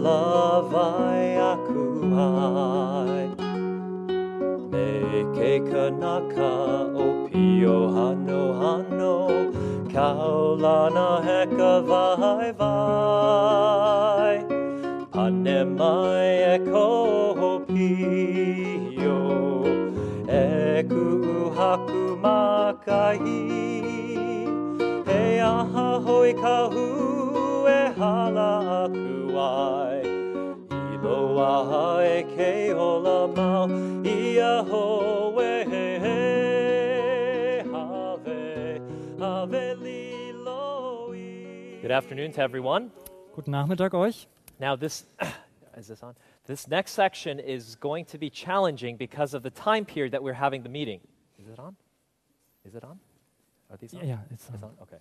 hala vai aku ai. Me ke kanaka o pio hano hano, kaulana heka vai vai. Pane mai e ko pio, e ku haku makai. He aha hoi kahu e hala aku ai. Ilo aha e ke ola mau, ia ho e have, have lilo i. Good afternoon to everyone. Guten Nachmittag euch. Now this, is this on? This next section is going to be challenging because of the time period that we're having the meeting. Is it on? Is it on? Are these on? Ja, it's It's on? Okay.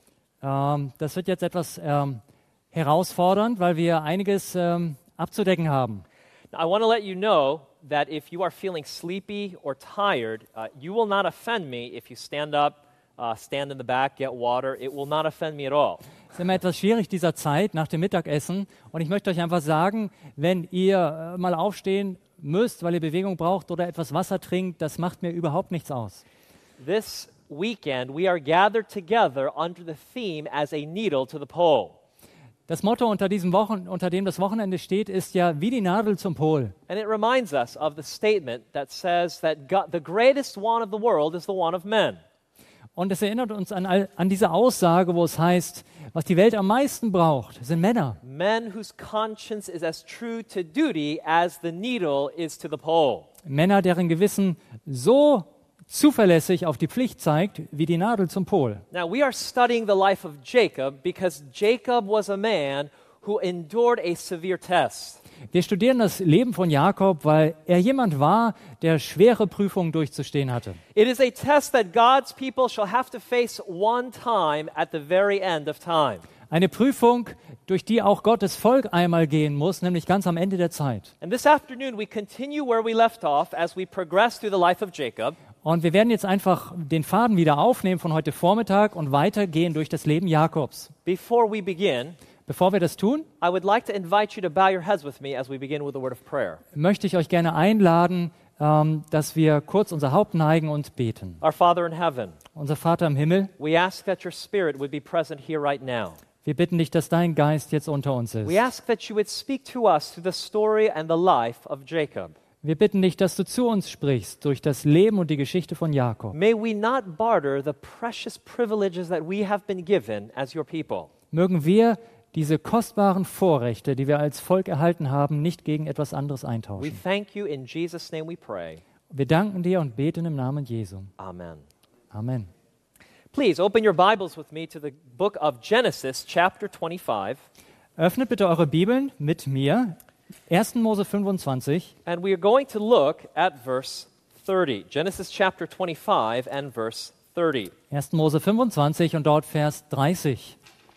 Das wird jetzt etwas herausfordernd, weil wir einiges abzudecken haben. Now, I want to let you know that if you are feeling sleepy or tired, you will not offend me if you stand up, stand in the back, get water. It will not offend me at all. Es ist immer etwas schwierig dieser Zeit nach dem Mittagessen und ich möchte euch einfach sagen, wenn ihr mal aufstehen müsst, weil ihr Bewegung braucht oder etwas Wasser trinkt, das macht mir überhaupt nichts aus. This weekend, we are gathered together under the theme as a needle to the pole. Das Motto, unter dem das Wochenende steht, ist ja wie die Nadel zum Pol. And it reminds us of the statement that says that God, the greatest want of the world is the want of men. Und es erinnert uns an diese Aussage, wo es heißt, was die Welt am meisten braucht, sind Männer. Men whose conscience is as true to duty as the needle is to the pole. Männer, deren Gewissen so zuverlässig auf die Pflicht zeigt, wie die Nadel zum Pol. Now, we are studying the life of Jacob because Jacob was a man who endured a severe test. Wir studieren das Leben von Jakob, weil er jemand war, der schwere Prüfungen durchzustehen hatte. It is a test that God's people shall have to face one time at the very end of time. Eine Prüfung, durch die auch Gottes Volk einmal gehen muss, nämlich ganz am Ende der Zeit. And this afternoon we continue where we left off as we progress through the life of Jacob. Und wir werden jetzt einfach den Faden wieder aufnehmen von heute Vormittag und weitergehen durch das Leben Jakobs. Before we begin, Bevor wir das tun, I would like to invite you to bow your heads with me as we begin with a word of prayer. möchte ich euch gerne einladen, dass wir kurz unser Haupt neigen und beten. Our Father in heaven, Unser Vater im Himmel, we ask that your Spirit would be present here right now. wir bitten dich, dass dein Geist jetzt unter uns ist. We ask that you would speak to us through the story and the life of Jacob. Wir bitten dich, dass du zu uns sprichst durch das Leben und die Geschichte von Jakob. May we not barter the precious privileges that we have been given as your people. Mögen wir diese kostbaren Vorrechte, die wir als Volk erhalten haben, nicht gegen etwas anderes We eintauschen. thank you, in Jesus' name we pray. Wir danken dir und beten im Namen Jesu. Amen. Amen. Please open your Bibles with me to the book of Genesis, chapter 25. Öffnet bitte eure Bibeln mit mir. 1. Mose 25. And we are going to look at verse 30. Genesis chapter 25 and verse 30. 1. Mose 25 und dort Vers 30.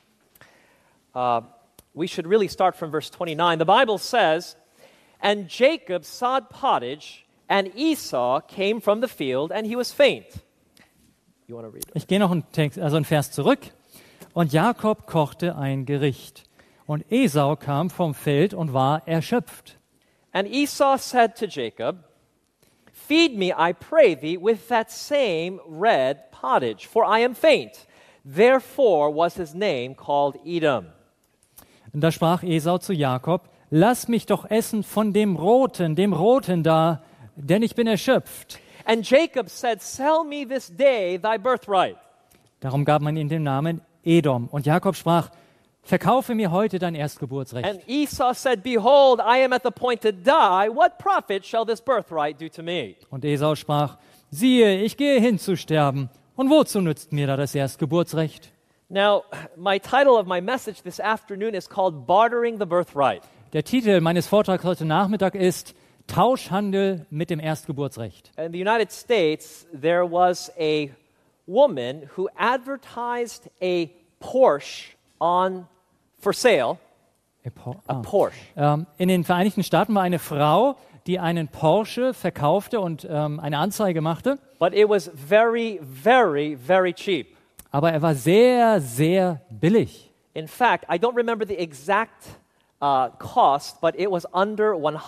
We should really start from verse 29. The Bible says, "And Jacob sowed pottage, and Esau came from the field, and he was faint." You want to read it? Ich gehe noch einen Vers zurück. Und Jakob kochte ein Gericht. Und Esau kam vom Feld und war erschöpft. And Esau said to Jacob, "Feed me, I pray thee, with that same red pottage, for I am faint." Therefore was his name called Edom. Und da sprach Esau zu Jakob, lass mich doch essen von dem Roten da, denn ich bin erschöpft. And Jacob said, "Sell me this day thy birthright." Darum gab man ihm den Namen Edom. Und Jakob sprach, verkaufe mir heute dein Erstgeburtsrecht. And Esau said, "Behold, I am at the point to die. What profit shall this birthright do to me?" Und Esau sprach, siehe, ich gehe hin zu sterben. Und wozu nützt mir da das Erstgeburtsrecht? Now, my title of my message this afternoon is called Bartering the Birthright. Der Titel meines Vortrags heute Nachmittag ist Tauschhandel mit dem Erstgeburtsrecht. In the United States, there was a woman who advertised a Porsche for sale. A Porsche. In den Vereinigten Staaten war eine Frau, die einen Porsche verkaufte und eine Anzeige machte. But it was very, very, very cheap. Aber er war sehr, sehr billig. In fact, I don't remember the exact cost, but it was under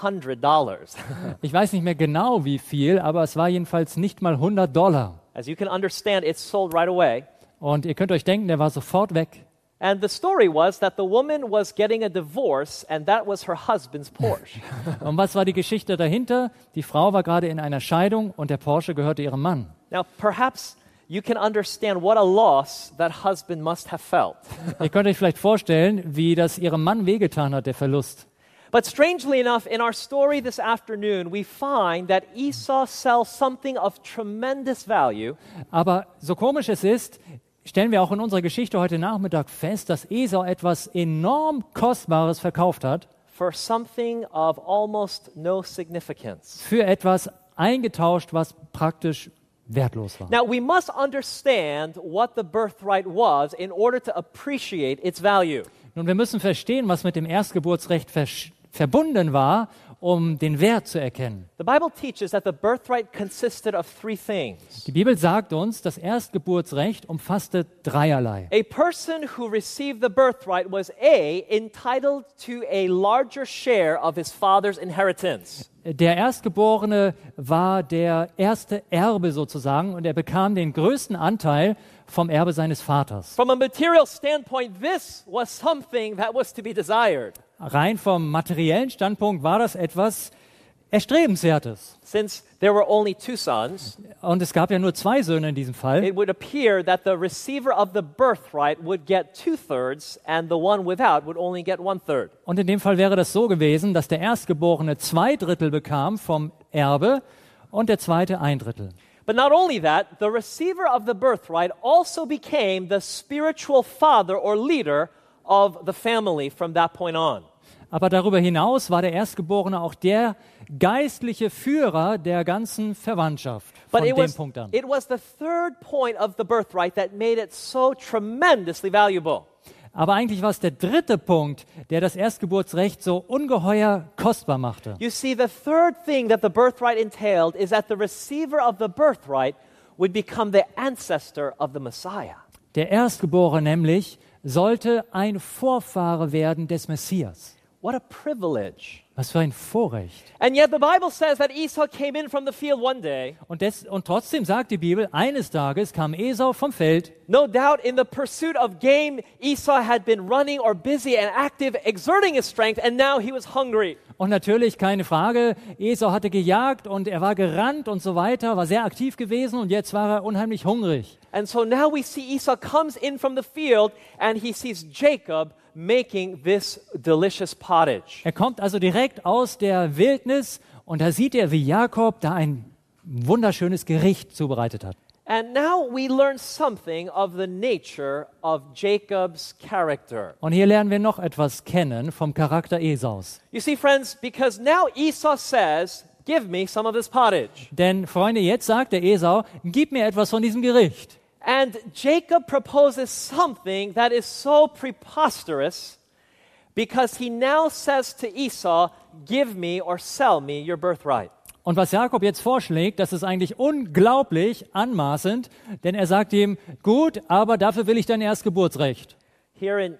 $100. Ich weiß nicht mehr genau, wie viel, aber es war jedenfalls nicht mal $100. As you can understand, it sold right away. Und ihr könnt euch denken, der war sofort weg. And the story was that the woman was getting a divorce, and that was her husband's Porsche. Und was war die Geschichte dahinter? Die Frau war gerade in einer Scheidung und der Porsche gehörte ihrem Mann. Now, perhaps you can understand what a loss that husband must have felt. Ihr könnt euch vielleicht vorstellen, wie das ihrem Mann wehgetan hat, der Verlust. But strangely enough, in our story this afternoon, we find that Esau sells something of tremendous value. Aber so komisch es ist, stellen wir auch in unserer Geschichte heute Nachmittag fest, dass Esau etwas enorm Kostbares verkauft hat, For something of almost no significance. für etwas eingetauscht, was praktisch wertlos war. Now, we must understand what the birthright was in order to appreciate its value. Nun, wir müssen verstehen, was mit dem Erstgeburtsrecht verbunden war, um den Wert zu erkennen. The Bible teaches that the birthright consisted of three things. Die Bibel sagt uns, das Erstgeburtsrecht umfasste dreierlei. A person who received the birthright was A, entitled to a larger share of his father's inheritance. Der Erstgeborene war der erste Erbe sozusagen und er bekam den größten Anteil vom Erbe seines Vaters. From a material standpoint, this was something that was to be desired. Rein vom materiellen Standpunkt war das etwas Erstrebenswertes. Since there were only two sons, Und es gab ja nur 2 Söhne in diesem Fall. it would appear that the receiver of the birthright would get 2/3 and the one without would only get 1/3. Und in dem Fall wäre das so gewesen, dass der Erstgeborene 2/3 bekam vom Erbe und der zweite 1/3. But not only that, the receiver of the birthright also became the spiritual father or leader of the family from that point on. Aber darüber hinaus war der Erstgeborene auch der geistliche Führer der ganzen Verwandtschaft von But dem Punkt an. it was the third point of the birthright that made it so tremendously valuable. Aber eigentlich war es der 3. Punkt, der das Erstgeburtsrecht so ungeheuer kostbar machte. You see, the third thing that the birthright entailed is that the receiver of the birthright would become the ancestor of the Messiah. Der Erstgeborene nämlich sollte ein Vorfahre werden des Messias. What a privilege. Was für ein Vorrecht. And yet the Bible says that Esau came in from the field one day, Und trotzdem sagt die Bibel, eines Tages kam Esau vom Feld. no doubt in the pursuit of game, Esau had been running or busy and active, exerting his strength, and now he was hungry. Und natürlich, keine Frage, Esau hatte gejagt und er war gerannt und so weiter, war sehr aktiv gewesen und jetzt war er unheimlich hungrig. And so now we see Esau comes in from the field and he sees Jacob making this delicious pottage. Er kommt also direkt aus der Wildnis und da sieht er, wie Jakob da ein wunderschönes Gericht zubereitet hat. And now we learn something of the nature of Jacob's character. Und hier lernen wir noch etwas kennen vom Charakter Esaus. You see, friends, because now Esau says, give me some of this pottage. Denn, Freunde, jetzt sagt der Esau, gib mir etwas von diesem Gericht. And Jacob proposes something that is so preposterous because he now says to Esau, give me or sell me your birthright. Und was Jakob jetzt vorschlägt, das ist eigentlich unglaublich anmaßend, denn er sagt ihm, gut, aber dafür will ich dein Erstgeburtsrecht. Here in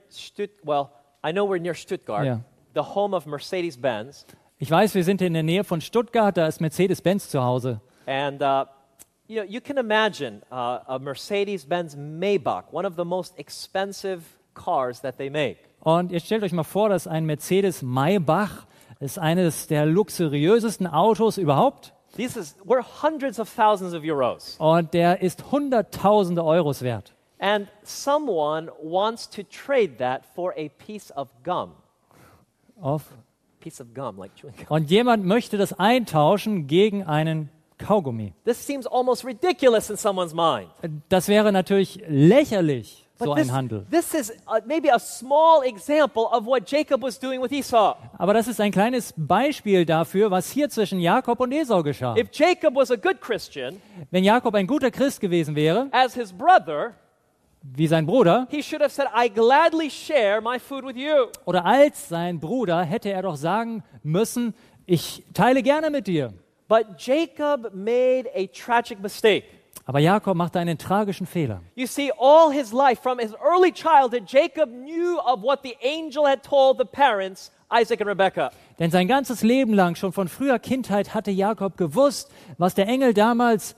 I know we're near Stuttgart, Yeah. the home of Mercedes-Benz. Ich weiß, wir sind in der Nähe von Stuttgart, da ist Mercedes-Benz zu Hause. And you can imagine a Mercedes-Benz Maybach, one of the most expensive cars that they make. Und ihr stellt euch mal vor, dass ein Mercedes Maybach ist eines der luxuriösesten Autos überhaupt. We're hundreds of thousands of euros. Und der ist Hunderttausende Euros wert. And someone wants to trade that for a piece of gum. Piece of gum, like chewing gum. Und jemand möchte das eintauschen gegen einen Kaugummi. This seems almost ridiculous in someone's mind. Das wäre natürlich lächerlich, so But ein Handel. this is maybe a small example of what Jacob was doing with Esau. Aber das ist ein kleines Beispiel dafür, was hier zwischen Jakob und Esau geschah. If Jacob was a good Christian, Wenn Jakob ein guter Christ gewesen wäre, as his brother, wie sein Bruder, he should have said, I gladly share my food with you. oder als sein Bruder, hätte er doch sagen müssen, ich teile gerne mit dir. But Jacob made a tragic mistake. Aber Jakob machte einen tragischen Fehler. You see, all his life, from his early childhood, Jacob knew of what the angel had told the parents Isaac and Rebekah. Denn sein ganzes Leben lang, schon von früher Kindheit, hatte Jakob gewusst, was der Engel damals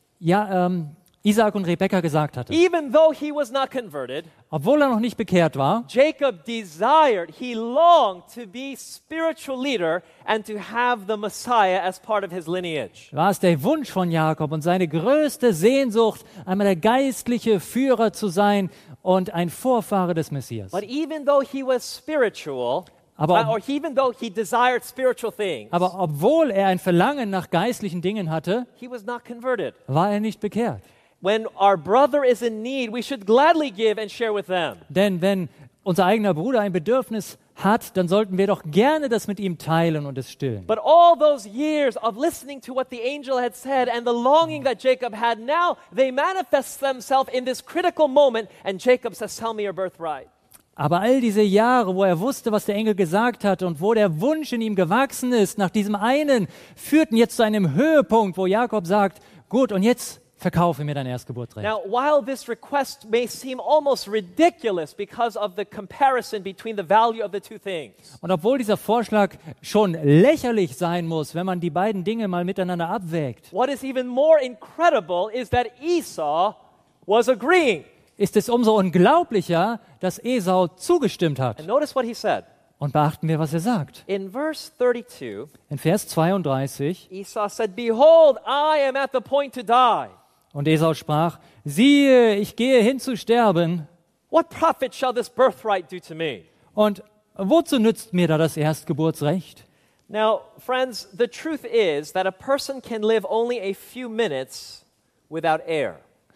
Isaak und Rebekka gesagt hatte. Even though he was not converted, Obwohl er noch nicht bekehrt war, Jacob desired, he longed to be spiritual leader and to have the Messiah as part of his lineage. war es der Wunsch von Jakob und seine größte Sehnsucht, einmal der geistliche Führer zu sein und ein Vorfahre des Messias. But even though he was spiritual, Aber- or even though he desired spiritual things, Aber obwohl er ein Verlangen nach geistlichen Dingen hatte, he was not converted. war er nicht bekehrt. When our brother is in need, we should gladly give and share with them. Denn wenn unser eigener Bruder ein Bedürfnis hat, dann sollten wir doch gerne das mit ihm teilen und es stillen. But all those years of listening to what the angel had said and the longing that Jacob had, now they manifest themselves in this critical moment, and Jacob says, "Sell me your birthright." Aber all diese Jahre, wo er wusste, was der Engel gesagt hat und wo der Wunsch in ihm gewachsen ist, nach diesem einen, führten jetzt zu einem Höhepunkt, wo Jakob sagt, gut, und jetzt verkaufe mir dein Erstgeburtsrecht. Now, while this request may seem almost ridiculous because of the comparison between the value of the two things, Und obwohl dieser Vorschlag schon lächerlich sein muss, wenn man die beiden Dinge mal miteinander abwägt, what is even more incredible is that Esau was agreeing. ist es umso unglaublicher, dass Esau zugestimmt hat. And notice what he said. Und beachten wir, was er sagt. In verse 32, In Vers 32, Esau said, "Behold, I am at the point to die. und Esau sprach, siehe, ich gehe hin zu sterben, What profit shall this birthright do to me?" und wozu nützt mir da das Erstgeburtsrecht? Now, friends, the truth is that a person can live only a few minutes without air.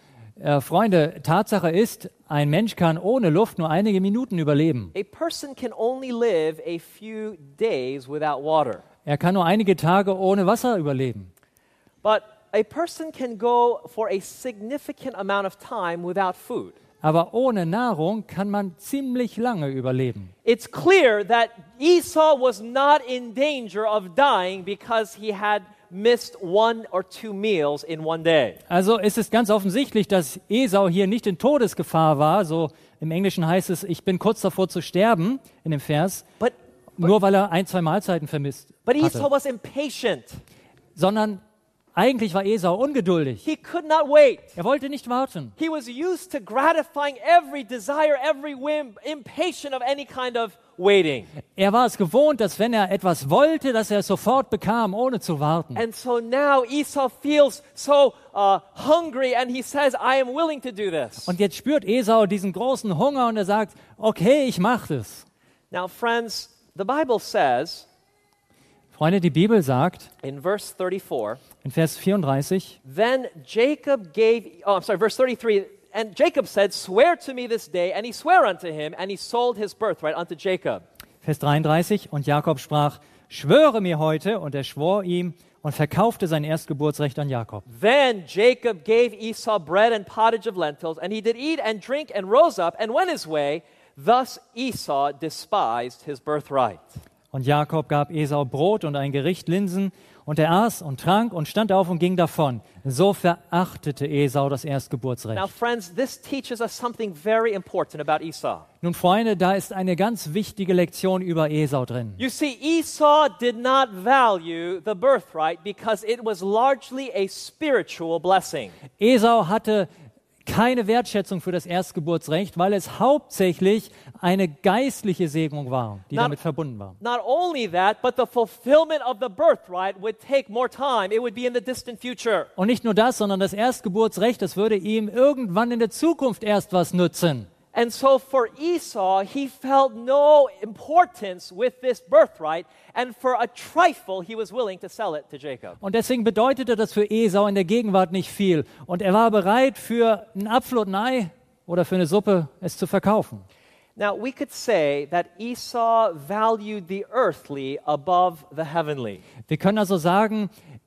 Freunde, Tatsache ist, ein Mensch kann ohne Luft nur einige Minuten überleben. A person can only live a few days without water. Er kann nur einige Tage ohne Wasser überleben. But a person can go for a significant amount of time without food. Aber ohne Nahrung kann man ziemlich lange überleben. It's clear that Esau was not in danger of dying because he had missed 1 or 2 meals in one day. Also ist es ganz offensichtlich, dass Esau hier nicht in Todesgefahr war. So im Englischen heißt es, ich bin kurz davor zu sterben, in dem Vers, But nur weil er 1, 2 Mahlzeiten vermisst Esau hatte. was impatient. Sondern eigentlich war Esau ungeduldig. He could not wait. Er wollte nicht warten. He was used to gratifying every desire, every whim, impatient of any kind of waiting. Er war es gewohnt, dass wenn er etwas wollte, dass er es sofort bekam, ohne zu warten. And so now Esau feels so hungry and he says, "I am willing to do this." Und jetzt spürt Esau diesen großen Hunger und er sagt, okay, ich mache es. Now, friends, the Bible says Freunde, die Bibel sagt in verse 34, in Vers 34, then Jacob verse 33, and Jacob said, "Swear to me this day," and he sware unto him, and he sold his birthright unto Jacob. Vers 33, und Jakob sprach, schwöre mir heute, und er schwor ihm und verkaufte sein Erstgeburtsrecht an Jakob. Then Jacob gave Esau bread and pottage of lentils, and he did eat and drink and rose up and went his way. Thus Esau despised his birthright. Und Jakob gab Esau Brot und ein Gericht Linsen, und er aß und trank und stand auf und ging davon. So verachtete Esau das Now, Erstgeburtsrecht. friends, this teaches us something very important about Esau. Nun, Freunde, da ist eine ganz wichtige Lektion über Esau drin. You see, Esau did not value the birthright because it was largely a spiritual blessing. Esau hatte keine Wertschätzung für das Erstgeburtsrecht, weil es hauptsächlich eine geistliche Segnung war, die Not- damit verbunden war. Not only that, but the fulfillment of the birthright would take more time. It would be in the distant future. Und nicht nur das, sondern das Erstgeburtsrecht, das würde ihm irgendwann in der Zukunft erst was nützen. And so for Esau, he felt no importance with this birthright, and for a trifle, he was willing to sell it to Jacob. Und deswegen bedeutete das für Esau in der Gegenwart nicht viel. Und er war bereit, für einen Apfel und ein Ei oder für eine Suppe es zu verkaufen. Now, we could say that Esau valued the earthly above the heavenly. Wir können also sagen,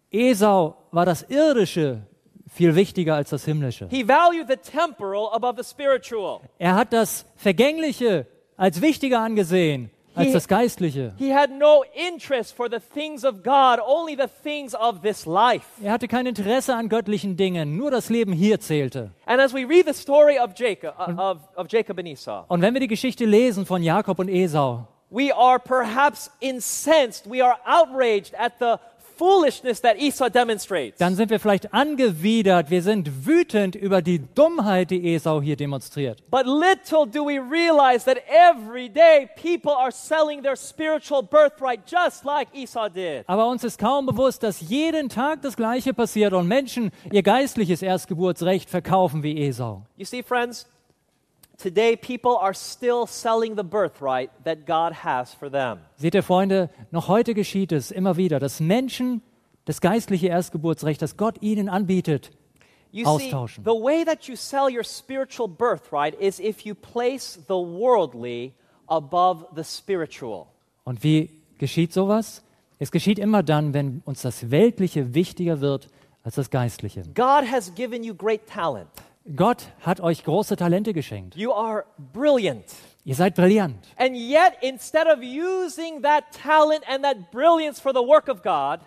Esau war das Irdische viel wichtiger als das Himmlische. He valued the temporal above the spiritual. Er hat das Vergängliche als wichtiger angesehen als das Geistliche. He had no interest for the things of God, only the things of this life. Er hatte kein Interesse an göttlichen Dingen, nur das Leben hier zählte. And as we read the story of Jacob, of Jacob and Esau, Und wenn wir die Geschichte lesen von Jakob und Esau, we are perhaps incensed, we are outraged at the foolishness that Esau demonstrates. Dann sind wir vielleicht angewidert, wir sind wütend über die Dummheit, die Esau hier demonstriert. But little do we realize that every day people are selling their spiritual birthright just like Esau did. Aber uns ist kaum bewusst, dass jeden Tag das Gleiche passiert und Menschen ihr geistliches Erstgeburtsrecht verkaufen wie Esau. You see, friends, today people are still selling the birthright that God has for them. Seht ihr, Freunde, noch heute geschieht es immer wieder, dass Menschen das geistliche Erstgeburtsrecht, das Gott ihnen anbietet, You see, austauschen. the way that you sell your spiritual birthright is if you place the worldly above the spiritual. Und wie geschieht sowas? Es geschieht immer dann, wenn uns das Weltliche wichtiger wird als das Geistliche. God has given you great talent. Gott hat euch große Talente geschenkt. You are brilliant. Ihr seid brillant. And yet, instead of using that talent and that brilliance for the work of God,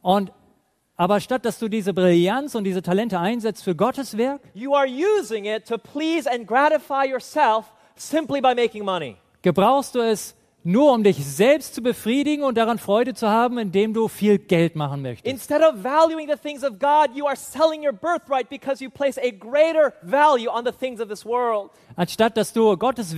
Aber statt dass du diese Brillanz und diese Talente einsetzt für Gottes Werk, you are using it to please and gratify yourself simply by making money. gebrauchst du es nur, um dich selbst zu befriedigen und daran Freude zu haben, indem du viel Geld machen möchtest. Instead of valuing the things of God, you are selling your birthright because you place a greater value on the things of this world. Anstatt dass du Gottes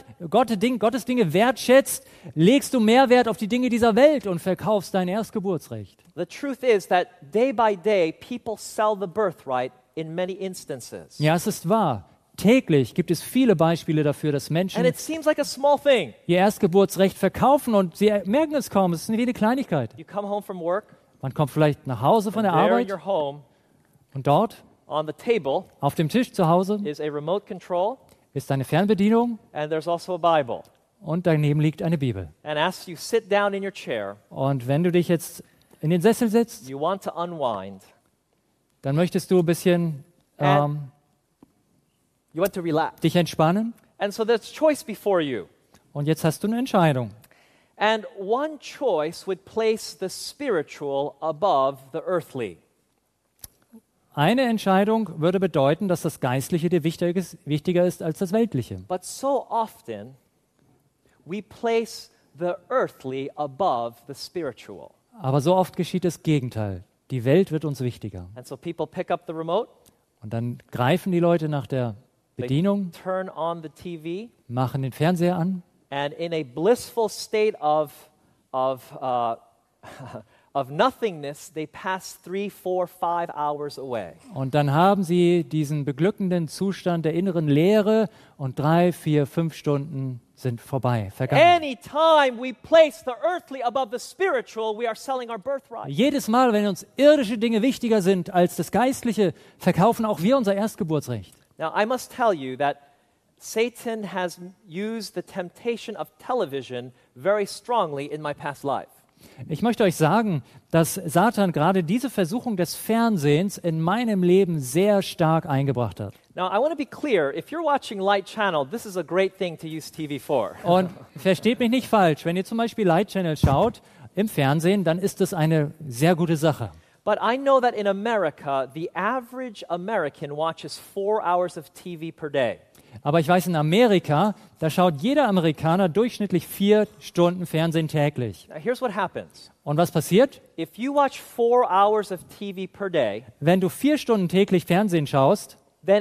Dinge wertschätzt, legst du mehr Wert auf die Dinge dieser Welt und verkaufst dein Erstgeburtsrecht. The truth is that day by day, people sell the birthright in many instances. Ja, es ist wahr. Täglich gibt es viele Beispiele dafür, dass Menschen And it seems like a small thing. ihr Erstgeburtsrecht verkaufen und sie merken es kaum. Es ist wie eine Kleinigkeit. You come home from work, Man kommt vielleicht nach Hause von and der there in Arbeit your home, und dort on the table, auf dem Tisch zu Hause is a remote control, ist eine Fernbedienung and there's also a Bible. und daneben liegt eine Bibel. And as you sit down in your chair, Und wenn du dich jetzt in den Sessel setzt, you want to unwind, dann möchtest du ein bisschen you want to relax. dich entspannen And so there's choice before you. und jetzt hast du eine Entscheidung. And one choice would place the spiritual above the earthly. Eine Entscheidung würde bedeuten, dass das Geistliche dir wichtiger ist als das Weltliche. But so often, we place the earthly above the spiritual. Aber so oft geschieht das Gegenteil. Die Welt wird uns wichtiger. And so people pick up the remote, Und dann greifen die Leute nach der Bedienung, turn on the TV, machen den Fernseher an and in a blissful state of nothingness, they pass 3, 4, 5 hours away. und dann haben sie diesen beglückenden Zustand der inneren Leere und 3, 4, 5 Stunden sind vorbei, vergangen. Anytime we place the earthly above the spiritual, we are selling our birthright. Jedes Mal, wenn uns irdische Dinge wichtiger sind als das Geistliche, verkaufen auch wir unser Erstgeburtsrecht. Now, I must tell you that Satan has used the temptation of television very strongly in my past life. Ich möchte euch sagen, dass Satan gerade diese Versuchung des Fernsehens in meinem Leben sehr stark eingebracht hat. Now, I want to be clear. If you're watching Light Channel, this is a great thing to use TV for. Und versteht mich nicht falsch, wenn ihr zum Beispiel Light Channel schaut im Fernsehen, dann ist das eine sehr gute Sache. But I know that in America, the average American watches 4 hours of TV per day. Aber ich weiß, in Amerika, da schaut jeder Amerikaner durchschnittlich 4 Stunden Fernsehen täglich. Now, here's what happens. Und was passiert? If you watch 4 hours of TV per day, Wenn du 4 Stunden täglich Fernsehen schaust then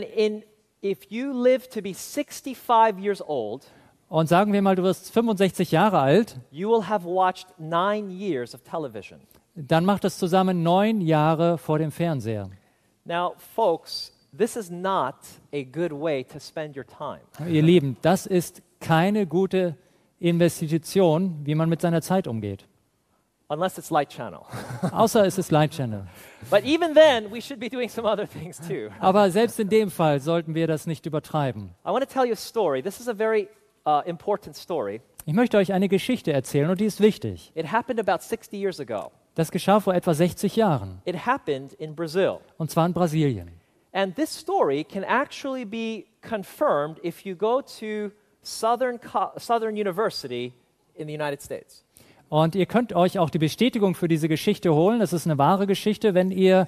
if you live to be 65 years old, und sagen wir mal, du wirst 65 Jahre alt, you will have watched 9 years of television. dann macht das zusammen 9 Jahre vor dem Fernseher. Now, folks, this is not a good way to spend your time. Ihr Lieben, das ist keine gute Investition, wie man mit seiner Zeit umgeht. Unless it's Light Channel. Außer es ist Light Channel. But even then, we should be doing some other things too. Aber selbst in dem Fall sollten wir das nicht übertreiben. I want to tell you a story. This is a very important story. Ich möchte euch eine Geschichte erzählen und die ist wichtig. It happened about 60 years ago. Das geschah vor etwa 60 Jahren It happened in Brazil. und zwar in Brasilien. And this story can actually be confirmed if you go to Southern University in the United States. Und ihr könnt euch auch die Bestätigung für diese Geschichte holen. Das ist eine wahre Geschichte, wenn ihr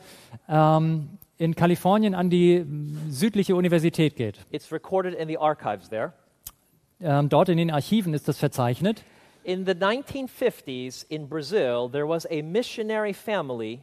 in Kalifornien an die südliche Universität geht. It's recorded in the archives there. Dort in den Archiven ist das verzeichnet. In the 1950s in Brazil, there was a missionary family,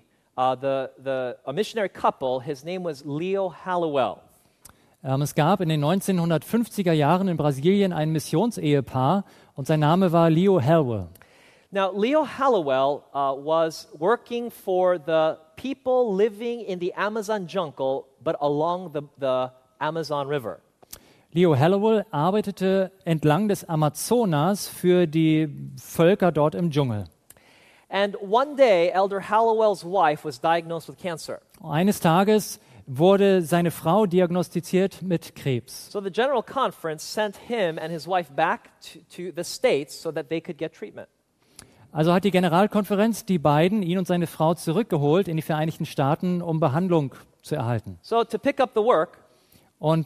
a missionary couple. His name was Leo Hallowell. Es gab in den 1950er Jahren in Brasilien ein Missionsehepaar und sein Name war Leo Hallowell. Now, Leo Hallowell was working for the people living in the Amazon jungle, but along the Amazon River. Leo Hallowell arbeitete entlang des Amazonas für die Völker dort im Dschungel. And one day, Elder Hallowell's wife was diagnosed with cancer. Eines Tages wurde seine Frau diagnostiziert mit Krebs. So the General Conference sent him and his wife back to the States so that they could get treatment. Also hat die Generalkonferenz die beiden, ihn und seine Frau, zurückgeholt in die Vereinigten Staaten, um Behandlung zu erhalten. So to pick up the work, Und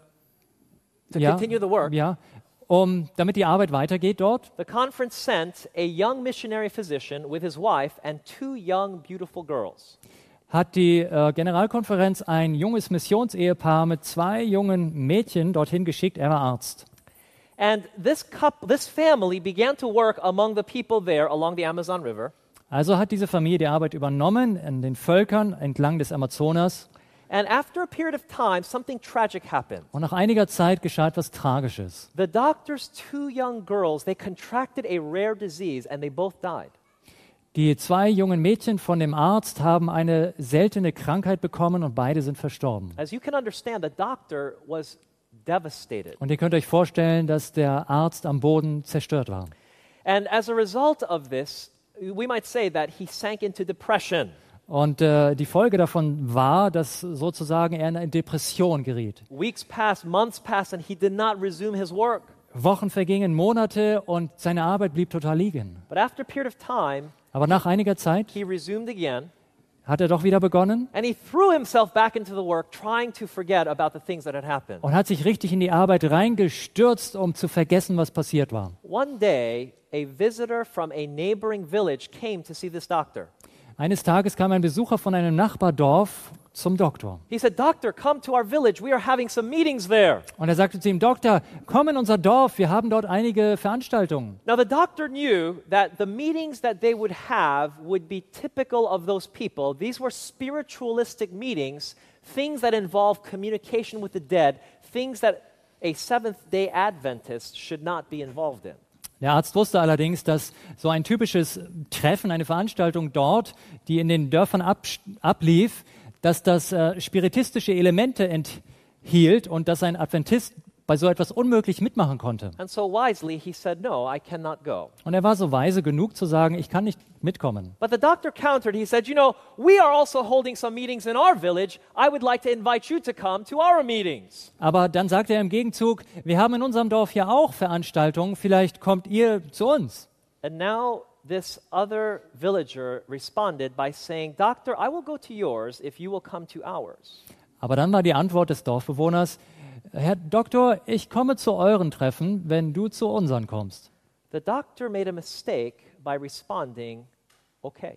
continue the work, damit die Arbeit weitergeht dort, the conference sent a young missionary physician with his wife and 2 young, beautiful girls. hat die Generalkonferenz ein junges Missionsehepaar mit 2 jungen Mädchen dorthin geschickt. Er war Arzt. And this family began to work among the people there along the Amazon River. Also hat diese Familie die Arbeit übernommen an den Völkern entlang des Amazonas. And after a period of time, something tragic happened. Und nach einiger Zeit geschah etwas Tragisches. The doctor's 2 young girls, they contracted a rare disease and they both died. Die 2 jungen Mädchen von dem Arzt haben eine seltene Krankheit bekommen und beide sind verstorben. As you can understand, the doctor was devastated. Und ihr könnt euch vorstellen, dass der Arzt am Boden zerstört war. And as a result of this, we might say that he sank into depression. Und die Folge davon war, dass sozusagen er in eine Depression geriet. Weeks passed, months passed, and he did not resume his work. Wochen vergingen, Monate und seine Arbeit blieb total liegen. But after a period of time, Aber nach einiger Zeit he resumed again, hat er doch wieder begonnen and he threw himself back into the work, trying to forget about the things that had happened. und hat sich richtig in die Arbeit reingestürzt, um zu vergessen, was passiert war. One day, a visitor from a neighboring village came to see this doctor. Eines Tages kam ein Besucher von einem Nachbardorf zum Doktor. He said, "Doctor, come to our village. We are having some meetings there." Und er sagte zu ihm, Doktor, komm in unser Dorf, wir haben dort einige Veranstaltungen. Now, the doctor knew that the meetings that they would have would be typical of those people. These were spiritualistic meetings, things that involve communication with the dead, things that a Seventh-day Adventist should not be involved in. Der Arzt wusste allerdings, dass so ein typisches Treffen, eine Veranstaltung dort, die in den Dörfern ablief, dass das spiritistische Elemente enthielt und dass ein Adventist bei so etwas unmöglich mitmachen konnte. And so wisely, he said, "No, I cannot go." Und er war so weise genug zu sagen, ich kann nicht mitkommen. But the doctor countered. He said, "You know, we are also holding some meetings in our village. I would like to invite you to come to our meetings." Aber dann sagte er im Gegenzug, wir haben in unserem Dorf ja auch Veranstaltungen, vielleicht kommt ihr zu uns. And now this other villager responded by saying, "Doctor, I will go to yours if you will come to ours." Aber dann war die Antwort des Dorfbewohners, Herr Doktor, ich komme zu euren Treffen, wenn du zu unseren kommst. The doctor made a mistake by responding, "Okay."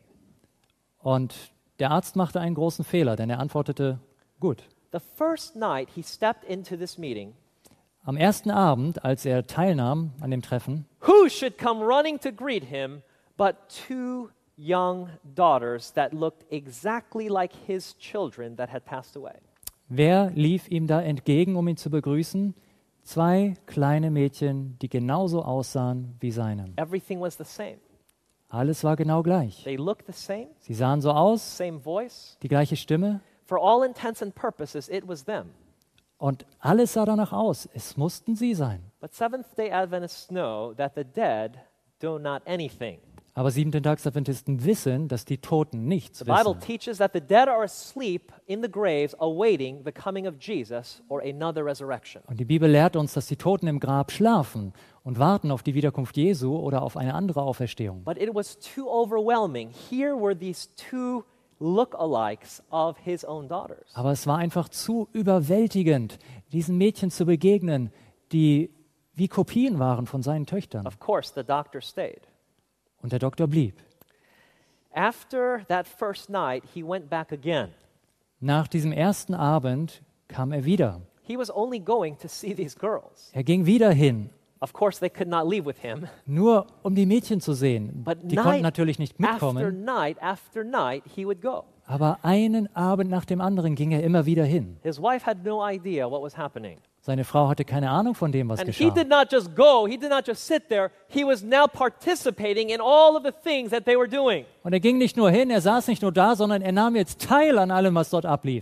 Und der Arzt machte einen großen Fehler, denn er antwortete, gut. The first night he stepped into this meeting, Am ersten Abend, als er teilnahm an dem Treffen, who should come running to greet him but 2 young daughters that looked exactly like his children that had passed away? wer lief ihm da entgegen, um ihn zu begrüßen? 2 kleine Mädchen, die genauso aussahen wie seine. Everything was the same. Alles war genau gleich. They looked the same, Sie sahen so aus, same voice. die gleiche Stimme For all intents and purposes, it was them. und alles sah danach aus. Es mussten sie sein. But Seventh-day Adventists know that the dead do not anything. Aber Siebenten-Tags-Adventisten wissen, dass die Toten nichts The Bible wissen. teaches that the dead are asleep in the graves awaiting the coming of Jesus or another resurrection. Und die Bibel lehrt uns, dass die Toten im Grab schlafen und warten auf die Wiederkunft Jesu oder auf eine andere Auferstehung. But it was too overwhelming. Here were these 2 lookalikes of his own daughters. Aber es war einfach zu überwältigend, diesen Mädchen zu begegnen, die wie Kopien waren von seinen Töchtern. Of course, the doctor stayed. Und der Doktor blieb. After that first night, he went back again. Nach diesem ersten Abend kam er wieder. He was only going to see these girls. Er ging wieder hin, Of course, they could not leave with him. nur um die Mädchen zu sehen. But Die konnten night natürlich nicht mitkommen, after night, he would go. aber einen Abend nach dem anderen ging er immer wieder hin. His wife had no idea what was happening. Seine Frau hatte keine Ahnung von dem, was And he geschah. did not just go, he did not just sit there, he was now participating in all of the things that they were doing. Und er ging nicht nur hin, er saß nicht nur da, sondern er nahm jetzt teil an allem, was dort ablief.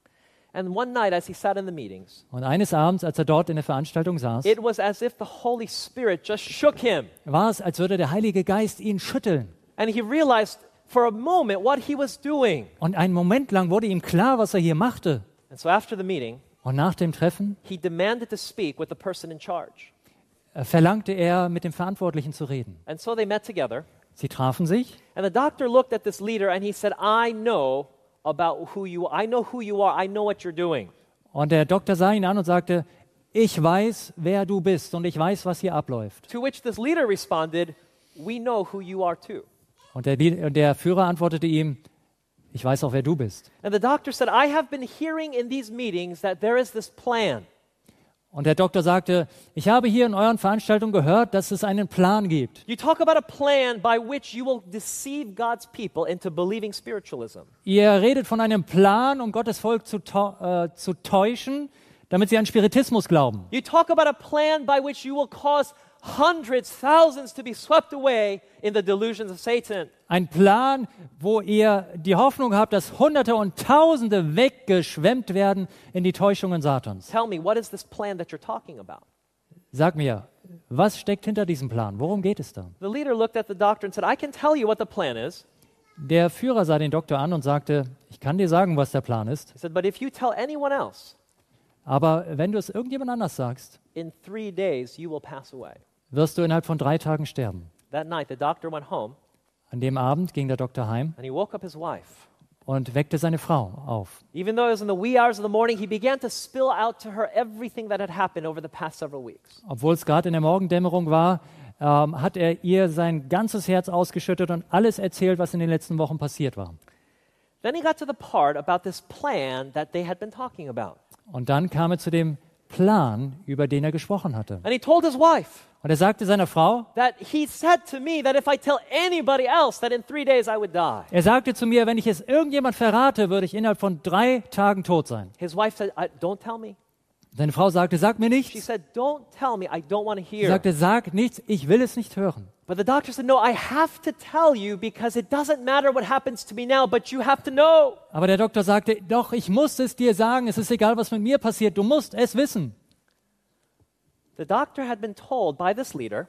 And one night as he sat in the meetings, Und eines Abends, als er dort in der Veranstaltung saß, it was as if the Holy Spirit just shook him. war es, als würde der Heilige Geist ihn schütteln. And he realized for a moment what he was doing. Und einen Moment lang wurde ihm klar, was er hier machte. And so after the meeting, Und nach dem Treffen he demanded to speak with the person in charge. verlangte er, mit dem Verantwortlichen zu reden. And so they met together. Sie trafen sich And the doctor looked at this leader and he said, I know who you are, I know what you're doing. und der Doktor sah ihn an und sagte, ich weiß, wer du bist und ich weiß, was hier abläuft. To which this leader responded, we know who you are too. Und der Führer antwortete ihm, ich weiß auch, wer du bist. And the doctor said, I have been hearing in these meetings that there is this plan. Und der Doktor sagte, ich habe hier in euren Veranstaltungen gehört, dass es einen Plan gibt. You talk about a plan by which you will deceive God's people into believing spiritualism. Ihr redet von einem Plan, um Gottes Volk zu täuschen, damit sie an Spiritismus glauben. You talk about a plan by which you will cause hundreds, thousands to be swept away in the delusions of Satan. Ein Plan, wo ihr die Hoffnung habt, dass Hunderte und Tausende weggeschwemmt werden in die Täuschungen Satans. Tell me, what is this plan that you're talking about? Sag mir, was steckt hinter diesem Plan? Worum geht es da? The leader looked at the doctor and said, I can tell you what the plan is. Der Führer sah den Doktor an und sagte, ich kann dir sagen, was der Plan ist, He said, but if you tell anyone else, aber wenn du es irgendjemand anders sagst, in 3 days you will pass away. wirst du innerhalb von 3 Tagen sterben. That night, the doctor went home An dem Abend ging der Doktor heim and he woke up his wife. und weckte seine Frau auf. Even though it was in the wee hours of the morning, he began to spill out to her everything that had happened over the past several weeks. Obwohl es gerade in der Morgendämmerung war, hat er ihr sein ganzes Herz ausgeschüttet und alles erzählt, was in den letzten Wochen passiert war. Then he got to the part about this plan that they had been talking about. Und dann kam er zu dem Plan, über den er gesprochen hatte. And he told his wife Und er sagte seiner Frau, that he said to me that if I tell anybody else that in 3 days I would die. er sagte zu mir, wenn ich es irgendjemand verrate, würde ich innerhalb von 3 Tagen tot sein. His wife said, don't tell me. Seine Frau sagte, sag mir She nichts. said, don't tell me, I don't want to Sie hear. sagte, sag nichts, ich will es nicht hören. But the doctor said, no, I have to tell you because it doesn't matter what happens to me now, but you have to know. Aber der Doktor sagte, doch, ich muss es dir sagen, es ist egal, was mit mir passiert, du musst es wissen. The doctor had been told by this leader,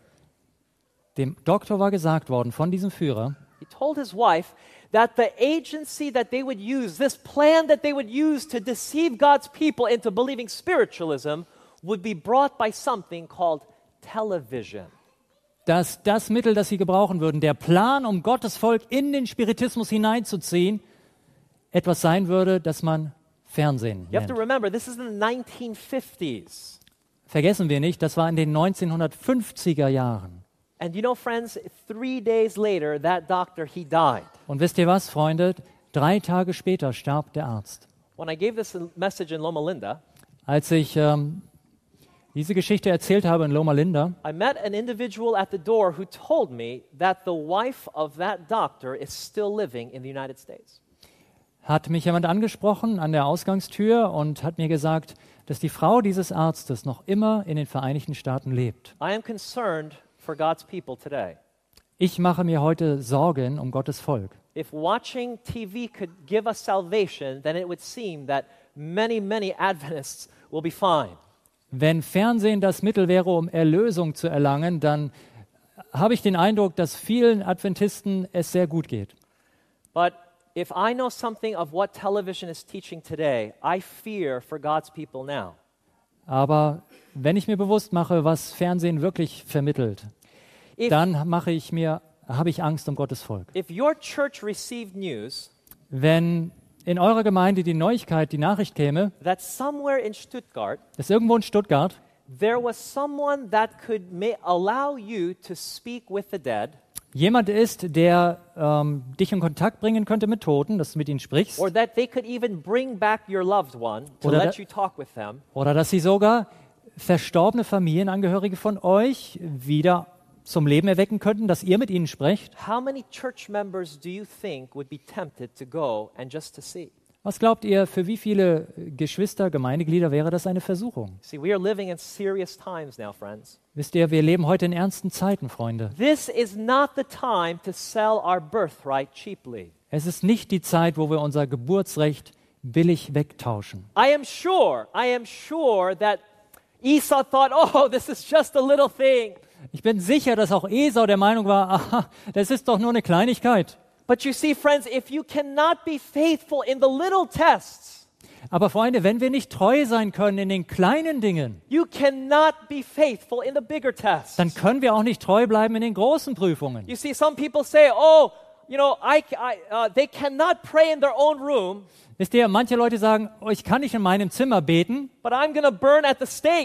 Dem Doktor war gesagt worden von diesem Führer, he told his wife that the agency that they would use, this plan that they would use to deceive God's people into believing spiritualism, would be brought by something called television. dass das Mittel, das sie gebrauchen würden, der Plan, um Gottes Volk in den Spiritismus hineinzuziehen, etwas sein würde, das man Fernsehen You have to nennt. remember, this is in the 1950s. Vergessen wir nicht, das war in den 1950er Jahren. And you know, friends, 3 days later, that doctor, he died. Und wisst ihr was, Freunde? 3 Tage später starb der Arzt. When I gave this message in Loma Linda, Als ich diese Geschichte erzählt habe in Loma Linda, I met an individual at the door who told me that the wife of that doctor is still living in the United States. hat mich jemand angesprochen an der Ausgangstür und hat mir gesagt, dass die Frau dieses Arztes noch immer in den Vereinigten Staaten lebt. I am concerned for God's people today. Ich mache mir heute Sorgen um Gottes Volk. If watching TV could give us salvation, then it would seem that many Adventists will be fine. Wenn Fernsehen das Mittel wäre, um Erlösung zu erlangen, dann habe ich den Eindruck, dass vielen Adventisten es sehr gut geht. But if I know something of what television is teaching today, I fear for God's people now. Aber wenn ich mir bewusst mache, was Fernsehen wirklich vermittelt, dann habe ich Angst um Gottes Volk. If your church received news Wenn in eurer Gemeinde die Nachricht käme, that somewhere in Stuttgart dass irgendwo in Stuttgart there was someone that could allow you to speak with the dead, jemand ist, der dich in Kontakt bringen könnte mit Toten, dass du mit ihnen sprichst, or that they could even bring back your loved one to Oder let da- you talk with them, oder dass sie sogar verstorbene Familienangehörige von euch wieder zum Leben erwecken könnten, dass ihr mit ihnen sprecht? how many church members do you think would be tempted to go and just to see? Was glaubt ihr, für wie viele Geschwister, Gemeindeglieder wäre das eine Versuchung? See, we are living in serious times now, friends. Wisst ihr, wir leben heute in ernsten Zeiten, Freunde. This is not the time to sell our birthright cheaply. Es ist nicht die Zeit, wo wir unser Geburtsrecht billig wegtauschen. I am sure that Esau thought, oh, this is just a little thing. Ich bin sicher, dass auch Esau der Meinung war, aha, das ist doch nur eine Kleinigkeit. But you see, friends, if you cannot be faithful in the little tests, Aber Freunde, wenn wir nicht treu sein können in den kleinen Dingen, you cannot be faithful in the bigger tests. dann können wir auch nicht treu bleiben in den großen Prüfungen. You see, some people say, oh, you know, they cannot pray in their own room, Wisst ihr, manche Leute sagen, oh, ich kann nicht in meinem Zimmer beten, but I'm going to burn at the stake.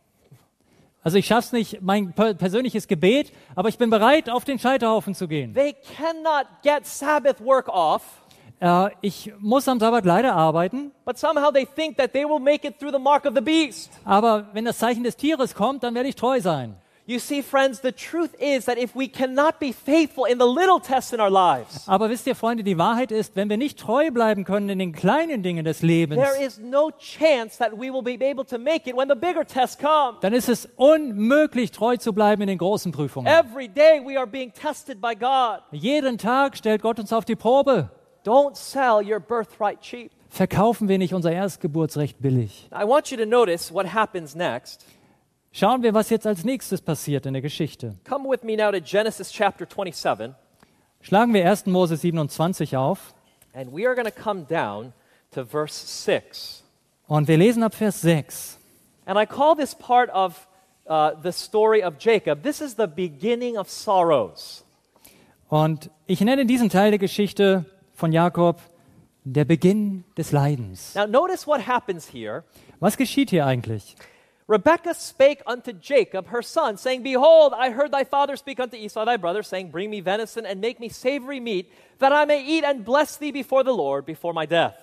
also ich schaff's nicht, mein persönliches Gebet, aber ich bin bereit, auf den Scheiterhaufen zu gehen. They cannot get Sabbath work off, Ich muss am Sabbat leider arbeiten, but somehow they think that they will make it through the mark of the beast. aber wenn das Zeichen des Tieres kommt, dann werde ich treu sein. You see, friends, the truth is that if we cannot be faithful in the little tests in our lives, Aber wisst ihr, Freunde, die Wahrheit ist, wenn wir nicht treu bleiben können in den kleinen Dingen des Lebens, there is no chance that we will be able to make it when the bigger tests come. dann ist es unmöglich, treu zu bleiben in den großen Prüfungen. Every day we are being tested by God. Jeden Tag stellt Gott uns auf die Probe. Don't sell your birthright cheap. Verkaufen wir nicht unser Erstgeburtsrecht billig. I want you to notice what happens next. Schauen wir, was jetzt als nächstes passiert in der Geschichte. Come with me now to Genesis chapter 27, Schlagen wir 1. Mose 27 auf and we are going to come down to verse 6. und wir lesen ab Vers 6. And I call this part of the story of Jacob, this is the beginning of sorrows. Und ich nenne diesen Teil der Geschichte von Jakob der Beginn des Leidens. Now notice what happens here. Was geschieht hier eigentlich? Rebekah spake unto Jacob, her son, saying, Behold, I heard thy father speak unto Esau thy brother, saying, Bring me venison and make me savory meat, that I may eat and bless thee before the Lord, before my death.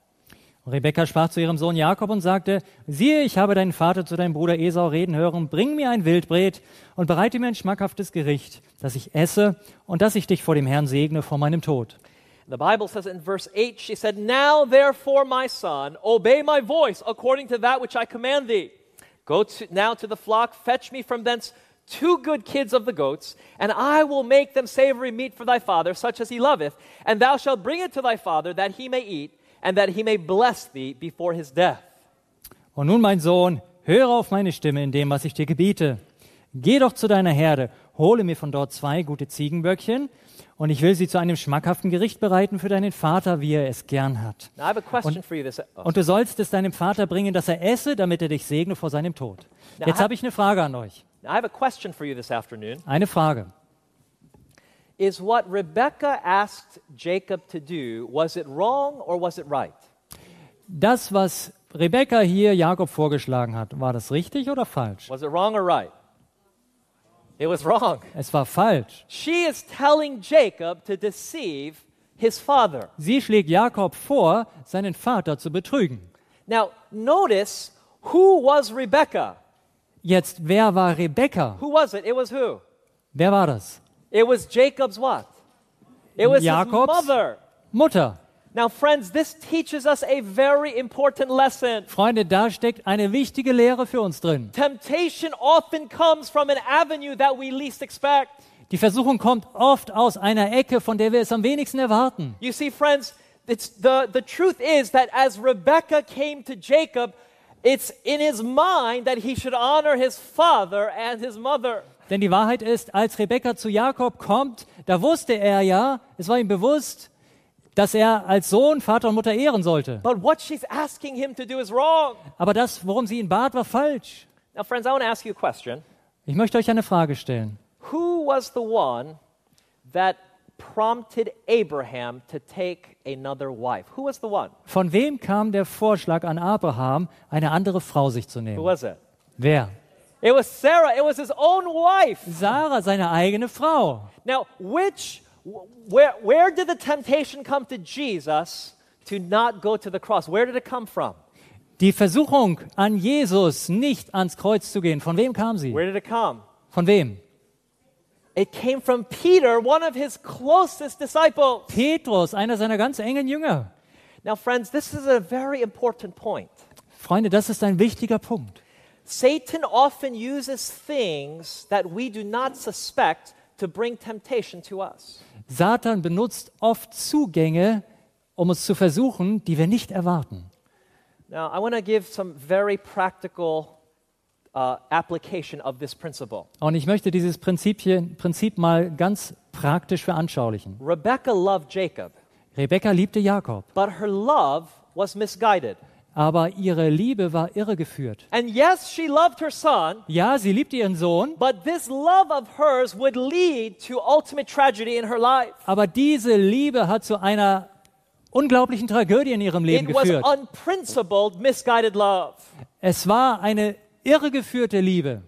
Rebekka sprach zu ihrem Sohn Jakob und sagte, siehe, ich habe deinen Vater zu deinem Bruder Esau reden hören, bring mir ein Wildbret und bereite mir ein schmackhaftes Gericht, das ich esse und dass ich dich vor dem Herrn segne vor meinem Tod. The Bible says in verse 8, she said, Now therefore, my son, obey my voice according to that which I command thee. Go now to the flock, fetch me from thence 2 good kids of the goats, and I will make them savory meat for thy father, such as he loveth, and thou shalt bring it to thy father, that he may eat, and that he may bless thee before his death. Und nun, mein Sohn, höre auf meine Stimme in dem, was ich dir gebiete. Geh doch zu deiner Herde, hole mir von dort 2 gute Ziegenböckchen, und ich will sie zu einem schmackhaften Gericht bereiten für deinen Vater, wie er es gern hat. Now I have a question for you. Und du sollst es deinem Vater bringen, dass er esse, damit er dich segne vor seinem Tod. Jetzt habe ich eine Frage an euch. Now I have a question for you this afternoon. Eine Frage. Is what Rebekah asked Jacob to do, was it wrong or was it right? Das, was Rebekka hier Jakob vorgeschlagen hat, war das richtig oder falsch? Was it wrong or right? It was wrong. Es war falsch. She is telling Jacob to deceive his father. Sie schlägt Jakob vor, seinen Vater zu betrügen. Now, notice who was Rebekah? Jetzt, wer war Rebekka? Who was it? It was who? Wer war das? It was Jacob's what? It was Jakobs his mother. Mutter. Now, friends, this teaches us a very important lesson. Freunde, da steckt eine wichtige Lehre für uns drin. Temptation often comes from an avenue that we least expect. Die Versuchung kommt oft aus einer Ecke, von der wir es am wenigsten erwarten. You see, friends, the truth is that as Rebekah came to Jacob, it's in his mind that he should honor his father and his mother. Denn die Wahrheit ist, als Rebekka zu Jakob kommt, da wusste er ja, es war ihm bewusst, dass er als Sohn Vater und Mutter ehren sollte. But what she's asking him to do is wrong. Aber das, worum sie ihn bat, war falsch. Now, friends, I want to ask you a question. Ich möchte euch eine Frage stellen. Who was the one that prompted Abraham to take another wife? Who was the one? Von wem kam der Vorschlag an Abraham, eine andere Frau sich zu Who nehmen? was it? Wer? It was Sarah. It was his own wife. Sarah, seine eigene Frau. Now, where did the temptation come to Jesus to not go to the cross? Where did it come from? Die Versuchung an Jesus, nicht ans Kreuz zu gehen, von wem kam sie? Where did it come? Von wem? It came from Peter, one of his closest disciples. Petrus, einer seiner ganz engen Jünger. Now, friends, this is a very important point. Freunde, das ist ein wichtiger Punkt. Satan often uses things that we do not suspect to bring temptation to us. Satan benutzt oft Zugänge, um uns zu versuchen, die wir nicht erwarten. Now, I want to give some very practical application of this principle. Und ich möchte dieses Prinzip mal ganz praktisch veranschaulichen. Rebecca loved Jacob, Rebekka liebte Jakob, but her love was misguided. aber ihre Liebe war irregeführt. And yes, she loved her son, Ja, sie liebte ihren Sohn, but this love of hers would lead to ultimate tragedy in her life. aber diese Liebe hat zu einer unglaublichen Tragödie in ihrem Leben It was geführt. unprincipled, misguided love. Es war eine irregeführte Liebe.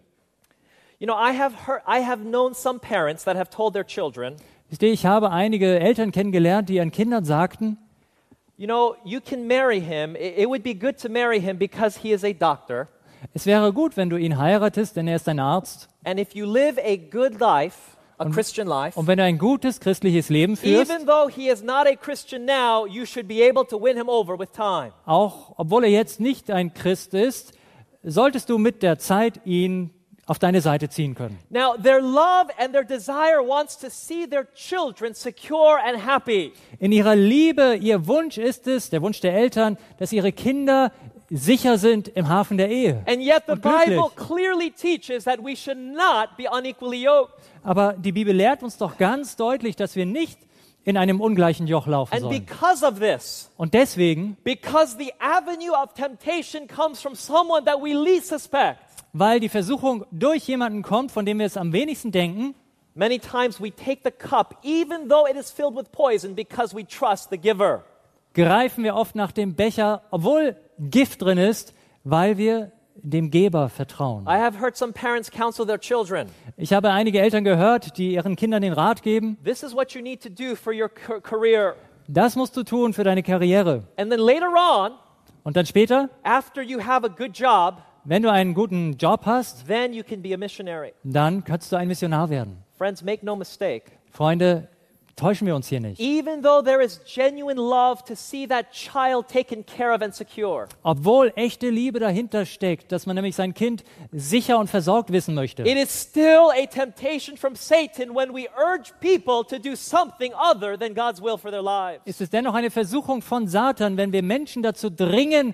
You know, I have known some parents that have told their children, Wisst ihr, ich habe einige Eltern kennengelernt, die ihren Kindern sagten, you know, you can marry him. It would be good to marry him because he is a doctor. es wäre gut, wenn du ihn heiratest, denn er ist ein Arzt. And if you live a good life, a Christian life, Und wenn du ein gutes christliches Leben führst, even though he is not a Christian now, you should be able to win him over with time. auch obwohl er jetzt nicht ein Christ ist, solltest du mit der Zeit ihn auf deine Seite ziehen können. Now, their love and their desire wants to see their children secure and happy. In ihrer Liebe, ihr Wunsch ist es, der Wunsch der Eltern, dass ihre Kinder sicher sind im Hafen der Ehe. And yet the Und glücklich. Bible clearly teaches that we should not be unequally yoked. Aber die Bibel lehrt uns doch ganz deutlich, dass wir nicht in einem ungleichen Joch laufen And sollen. because of this, Und deswegen, because the avenue of temptation comes from someone that we least suspect, weil die Versuchung durch jemanden kommt, von dem wir es am wenigsten denken, many times we take the cup even though it is filled with poison because we trust the giver. greifen wir oft nach dem Becher, obwohl Gift drin ist, weil wir dem Geber vertrauen. I have heard some parents counsel their children. Ich habe einige Eltern gehört, die ihren Kindern den Rat geben, This is what you need to do for your career. das musst du tun für deine Karriere. And then later on, Und dann später, after you have a good job, wenn du einen guten Job hast, then you can be a missionary. dann kannst du ein Missionar werden. Friends, make no mistake. Freunde, täuschen wir uns hier nicht. Even though there is genuine love to see that child taken care of and secure, Obwohl echte Liebe dahinter steckt, dass man nämlich sein Kind sicher und versorgt wissen möchte, it is still a temptation from Satan when we urge people to do something other than God's will for their lives. ist es dennoch eine Versuchung von Satan, wenn wir Menschen dazu drängen,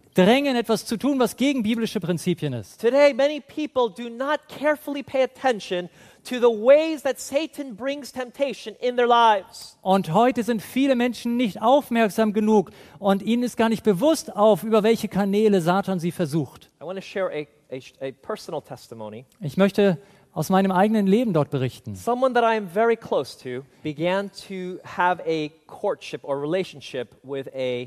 etwas zu tun, was gegen biblische Prinzipien ist. Today, many people do not carefully pay attention to the ways that Satan brings temptation in their lives. Und heute sind viele Menschen nicht aufmerksam genug und ihnen ist gar nicht bewusst über welche Kanäle Satan sie versucht. I want to share a personal testimony. Ich möchte aus meinem eigenen Leben dort berichten. Someone that I am very close to began to have a courtship or relationship with a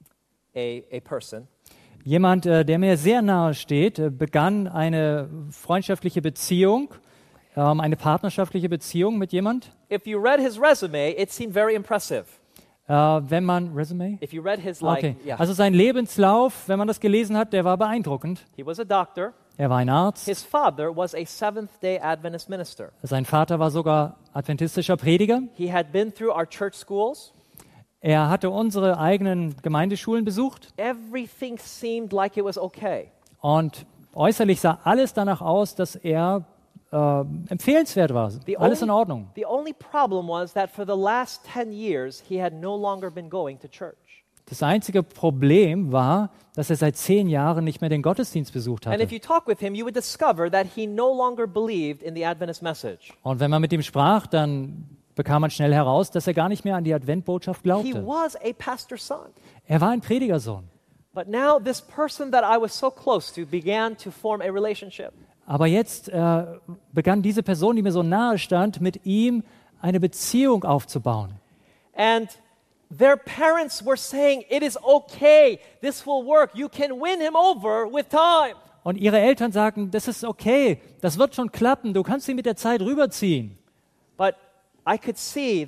person. Jemand, der mir sehr nahe steht, begann eine freundschaftliche Beziehung, eine partnerschaftliche Beziehung mit jemand. If you read his resume, it seemed very impressive. Wenn man Resume? If you read his Okay. yeah. Also sein Lebenslauf, wenn man das gelesen hat, der war beeindruckend. He was a doctor. Er war ein Arzt. His father was a Seventh-day Adventist minister. Sein Vater war sogar adventistischer Prediger. He had been through our church schools. Er hatte unsere eigenen Gemeindeschulen besucht Everything seemed like it was okay. und äußerlich sah alles danach aus, dass er empfehlenswert war. Alles in Ordnung. The only problem was that for the last 10 years, he had no longer been going to church. Das einzige Problem war, dass er seit 10 Jahren nicht mehr den Gottesdienst besucht And if hatte. you talk with him, you would discover that he no longer believed in the Adventist message. Und wenn man mit ihm sprach, dann bekam man schnell heraus, dass er gar nicht mehr an die Adventbotschaft He glaubte. was a pastor's son. Er war ein Predigersohn. But now this person that I was so close to began to form a relationship. Aber jetzt begann diese Person, die mir so nahe stand, mit ihm eine Beziehung aufzubauen. And their parents were saying, it is okay, this will work, you can win him over with time. Und ihre Eltern sagten, das ist okay, das wird schon klappen, du kannst ihn mit der Zeit rüberziehen. But I could see that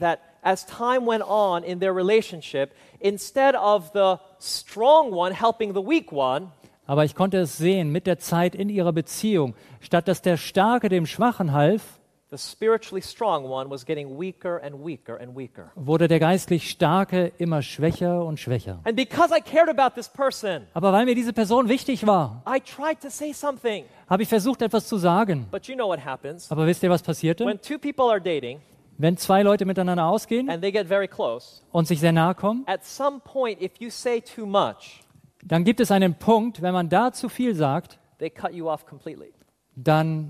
as time went on in their relationship, instead of the strong one helping the weak one, Aber ich konnte es sehen mit der Zeit in ihrer Beziehung. Statt dass der Starke dem Schwachen half, the spiritually strong one was getting weaker and weaker and weaker. wurde der geistlich Starke immer schwächer und schwächer. And because I cared about this person, Aber weil mir diese Person wichtig war, I tried to say something. habe ich versucht, etwas zu sagen. But you know what happens? Aber wisst ihr, was passierte? When two people are dating Wenn zwei Leute miteinander ausgehen and they get very close, und sich sehr nahe kommen, at some point, if you say too much, dann gibt es einen Punkt, wenn man da zu viel sagt, they cut you off completely. dann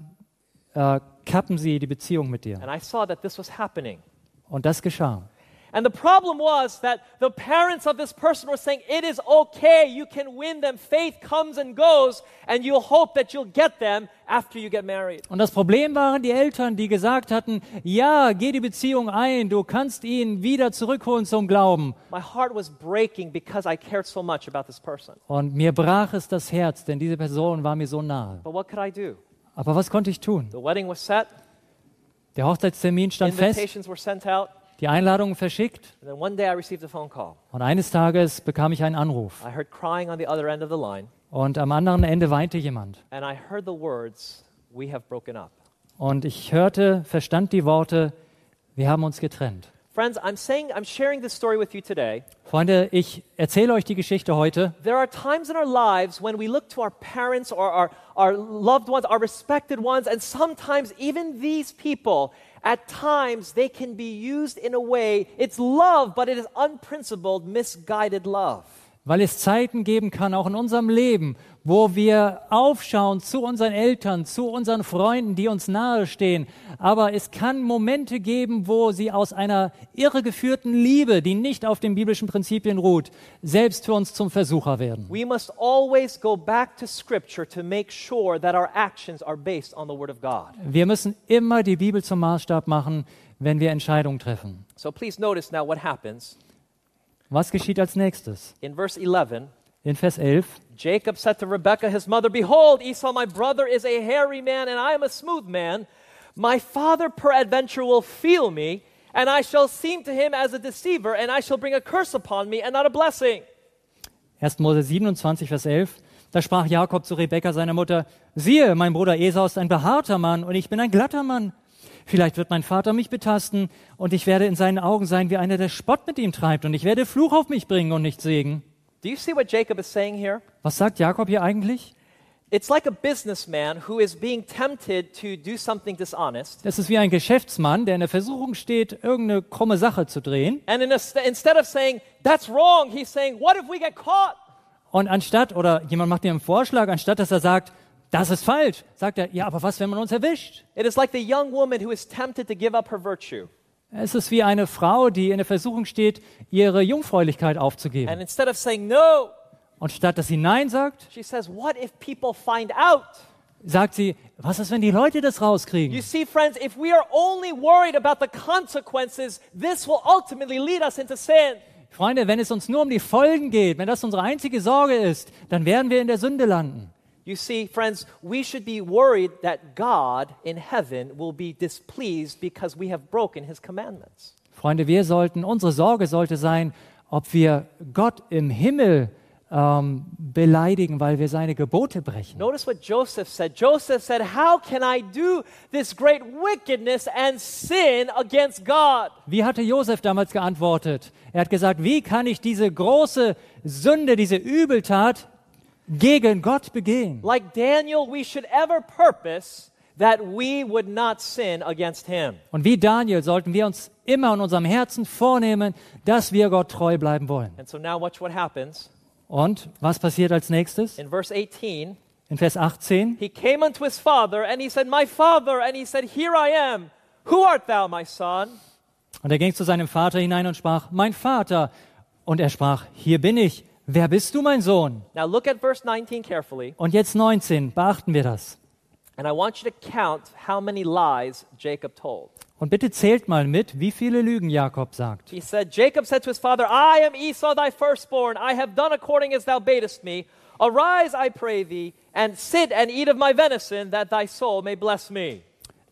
kappen sie die Beziehung mit dir. And I saw that this was happening. Und das geschah. And the problem was that the parents of this person were saying, it is okay, you can win them. Faith comes and goes, and you'll hope that you'll get them after you get married. Und das Problem waren die Eltern, die gesagt hatten, ja, geh die Beziehung ein, du kannst ihn wieder zurückholen zum Glauben. My heart was breaking because I cared so much about this person. Und mir brach es das Herz, denn diese Person war mir so nahe. But what could I do? Aber was konnte ich tun? The wedding was set, Der Hochzeitstermin stand fest, invitations were sent out, die Einladungen verschickt and then one day I received a phone call. und eines Tages bekam ich einen Anruf. I heard crying on the other end of the line, Und am anderen Ende weinte jemand. and I heard the words, we have broken up. Und ich verstand die Worte, wir haben uns getrennt. Friends, I'm sharing this story with you today. Freunde, ich erzähle euch die Geschichte heute. There are times in our lives when we look to our parents or our loved ones, our respected ones, and sometimes even these people, at times they can be used in a way, it's love, but it is unprincipled, misguided love. Weil es Zeiten geben kann, auch in unserem Leben, wo wir aufschauen zu unseren Eltern, zu unseren Freunden, die uns nahestehen. Aber es kann Momente geben, wo sie aus einer irregeführten Liebe, die nicht auf den biblischen Prinzipien ruht, selbst für uns zum Versucher werden. We must always go back to Scripture to make sure that our actions are based on the Word of God. Wir müssen immer die Bibel zum Maßstab machen, wenn wir Entscheidungen treffen. So please notice now what happens. Was geschieht als nächstes? In verse 11, In Vers 11. Jacob said to Rebekah, his mother, behold, Esau, my brother, is a hairy man, and I am a smooth man. My father peradventure will feel me, and I shall seem to him as a deceiver, and I shall bring a curse upon me, and not a blessing. 1. Mose 27, Vers 11. Da sprach Jakob zu Rebekka, seiner Mutter, siehe, mein Bruder Esau ist ein behaarter Mann, und ich bin ein glatter Mann. Vielleicht wird mein Vater mich betasten, und ich werde in seinen Augen sein wie einer, der Spott mit ihm treibt, und ich werde Fluch auf mich bringen und nicht Segen. Do you see what Jacob is saying here? Was sagt Jakob hier eigentlich? It's like a businessman who is being tempted to do something dishonest. Das ist wie ein Geschäftsmann, der in der Versuchung steht, irgendeine krumme Sache zu drehen. And instead of saying, that's wrong, he's saying, what if we get caught? Und oder jemand macht ihm einen Vorschlag, anstatt dass er sagt, das ist falsch, sagt er, ja, aber was, wenn man uns erwischt? It is like the young woman who is tempted to give up her virtue. Es ist wie eine Frau, die in der Versuchung steht, ihre Jungfräulichkeit aufzugeben. And instead of saying no, Und statt dass sie Nein sagt, she says, what if people find out? sagt sie, was ist, wenn die Leute das You rauskriegen? see, friends, if we are only worried about the consequences, this will ultimately lead us into sin. Freunde, wenn es uns nur um die Folgen geht, wenn das unsere einzige Sorge ist, dann werden wir in der Sünde landen. You see, friends, we should be worried that God in heaven will be displeased because we have broken his commandments. Freunde, unsere Sorge sollte sein, ob wir Gott im Himmel beleidigen, weil wir seine Gebote brechen. Notice what Joseph said. Joseph said, how can I do this great wickedness and sin against God? Wie hatte Josef damals geantwortet? Er hat gesagt, wie kann ich diese große Sünde, diese Übeltat gegen Gott begehen? Like Daniel, we should ever purpose that we would not sin against him. Und wie Daniel sollten wir uns immer in unserem Herzen vornehmen, dass wir Gott treu bleiben wollen. And so now watch what happens. Und was passiert als nächstes? In verse 18, In Vers 18. he came unto his father and he said, my father, and he said, here I am. Who art thou, my son? Und er ging zu seinem Vater hinein und sprach, mein Vater. Und er sprach, hier bin ich. Wer bist du, mein Sohn? Now look at verse 19 carefully, Und jetzt 19, beachten wir das. and I want you to count how many lies Jacob told. Und bitte zählt mal mit, wie viele Lügen Jakob sagt. He said, Jacob said to his father, I am Esau thy firstborn. I have done according as thou badest me. Arise, I pray thee, and sit and eat of my venison, that thy soul may bless me.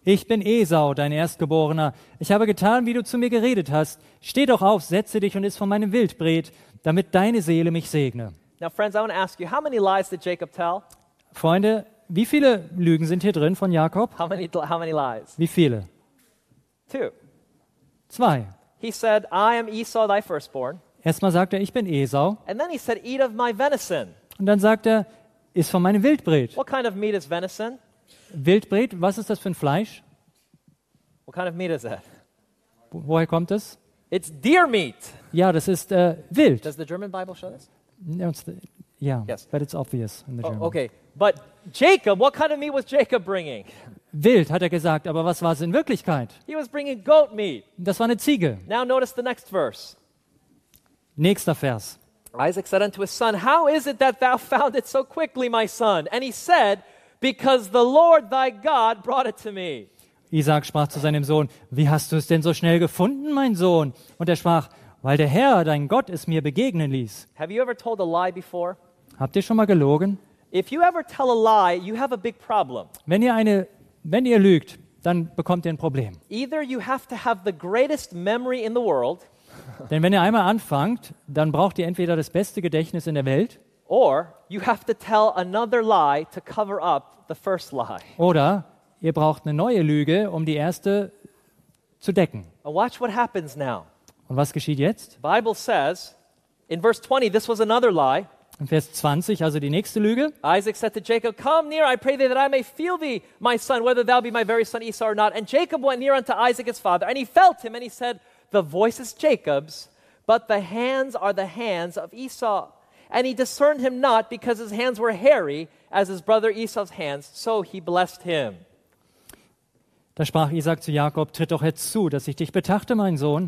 Ich bin Esau, dein Erstgeborener. Ich habe getan, wie du zu mir geredet hast. Steh doch auf, setze dich und iss von meinem Wildbret, damit deine Seele mich segne. Now, friends, I want to ask you, how many lies did Jacob tell? Freunde, wie viele Lügen sind hier drin von Jakob? How many lies? Wie viele? 2. 2. He said, I am Esau, thy firstborn. Erstmal sagt er, ich bin Esau. And then he said, eat of my venison. Und dann sagt er, iss von meinem Wildbret. What kind of meat is venison? Wildbret, was ist das für ein Fleisch? What kind of meat is that? Woher kommt es? It's deer meat. Ja, das ist wild. Does the German Bible show this? Ja, Yes. but it's obvious in the German. Okay, but Jacob, what kind of meat was Jacob bringing? Wild, hat er gesagt, aber was war es in Wirklichkeit? He was bringing goat meat. Das war eine Ziege. Now notice the next verse. Nächster Vers. Isaac said unto his son, how is it that thou found it so quickly, my son? And he said, because the Lord thy God brought it to me. Isaac sprach zu seinem Sohn, wie hast du es denn so schnell gefunden, mein Sohn? Und er sprach, weil der Herr, dein Gott, es mir begegnen ließ. Have you ever told a lie before? Habt ihr schon mal gelogen? If you ever tell a lie, you have a big problem. Wenn ihr lügt, dann bekommt ihr ein Problem. Either you have to have the greatest memory in the world, Denn wenn ihr einmal anfangt, dann braucht ihr entweder das beste Gedächtnis in der Welt or you have to tell another lie to cover up the first lie. oder ihr braucht eine neue Lüge, um die erste zu decken. And watch what happens now. Und was geschieht jetzt? The Bible says, in verse 20, this was another lie. In Vers 20, also die nächste Lüge. Isaac said to Jacob, come near, I pray thee, that I may feel thee, my son, whether thou be my very son Esau or not. And Jacob went near unto Isaac his father, and he felt him, and he said, the voice is Jacob's, but the hands are the hands of Esau. And he discerned him not, because his hands were hairy, as his brother Esau's hands, so he blessed him. Da sprach Isaac zu Jakob, tritt doch jetzt zu, dass ich dich betaste, mein Sohn,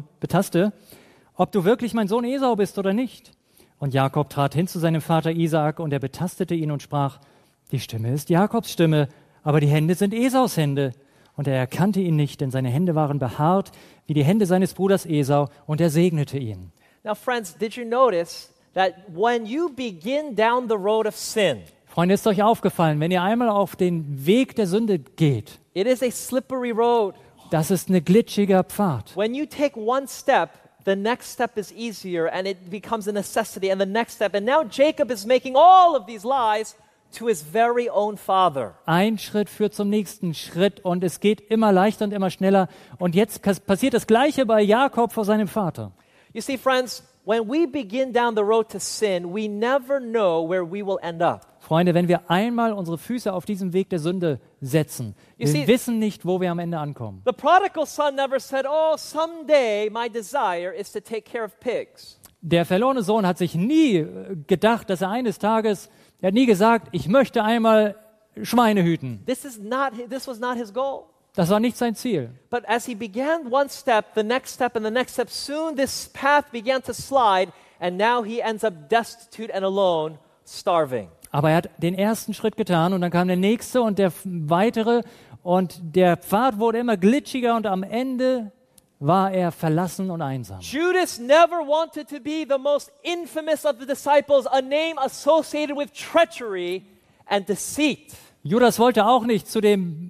ob du wirklich mein Sohn Esau bist oder nicht. Und Jakob trat hin zu seinem Vater Isaak, und er betastete ihn und sprach, die Stimme ist Jakobs Stimme, aber die Hände sind Esaus Hände. Und er erkannte ihn nicht, denn seine Hände waren behaart wie die Hände seines Bruders Esau, und er segnete ihn. Now, friends, did you notice that when you begin down the road of sin, Freunde, ist euch aufgefallen, wenn ihr einmal auf den Weg der Sünde geht, it is a slippery road. das ist ein glitschiger Pfad. When you take one step, the next step is easier and it becomes a necessity, and the next step. And now Jacob is making all of these lies to his very own father. Ein Schritt führt zum nächsten Schritt und es geht immer leichter und immer schneller. Und jetzt passiert das Gleiche bei Jakob vor seinem Vater. You see, friends, when we begin down the road to sin, we never know where we will end up. Freunde, wenn wir einmal unsere Füße auf diesem Weg der Sünde setzen, wir wissen nicht, wo wir am Ende ankommen. The prodigal son never said, oh, someday my desire is to take care of pigs. Der verlorene Sohn hat sich nie gedacht, dass er eines Tages, er hat nie gesagt, ich möchte einmal Schweine hüten. This was not his goal. Das war nicht sein Ziel. But as he began one step, the next step, and the next step, soon this path began to slide, and now he ends up destitute and alone, starving. Aber er hat den ersten Schritt getan und dann kam der nächste und der weitere und der Pfad wurde immer glitschiger und am Ende war er verlassen und einsam. Judas never wanted to be the most infamous of the disciples, a name associated with treachery and deceit. Judas wollte auch nicht zu dem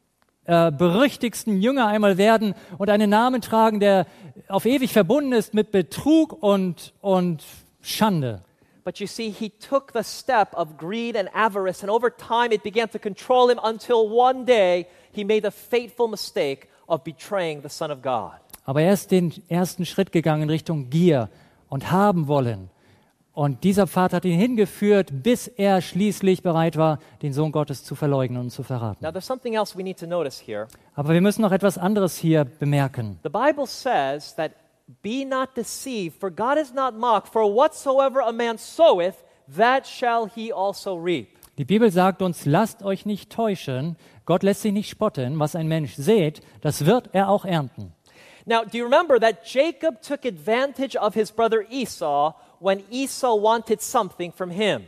berüchtigsten Jünger einmal werden und einen Namen tragen, der auf ewig verbunden ist mit Betrug und Schande. But you see, he took the step of greed and avarice, and over time it began to control him until one day he made the fateful mistake of betraying the Son of God. Aber er ist den ersten Schritt gegangen in Richtung Gier und haben wollen. Und dieser Pfad hat ihn hingeführt, bis er schließlich bereit war, den Sohn Gottes zu verleugnen und zu verraten. Now, there's something else we need to notice here. Aber wir müssen noch etwas anderes hier bemerken. The Bible says that be not deceived, for God is not mocked, for whatsoever a man soweth, that shall he also reap. Die Bibel sagt uns, lasst euch nicht täuschen, Gott lässt sich nicht spotten, was ein Mensch sät, das wird er auch ernten. Now, do you remember that Jacob took advantage of his brother Esau when Esau wanted something from him?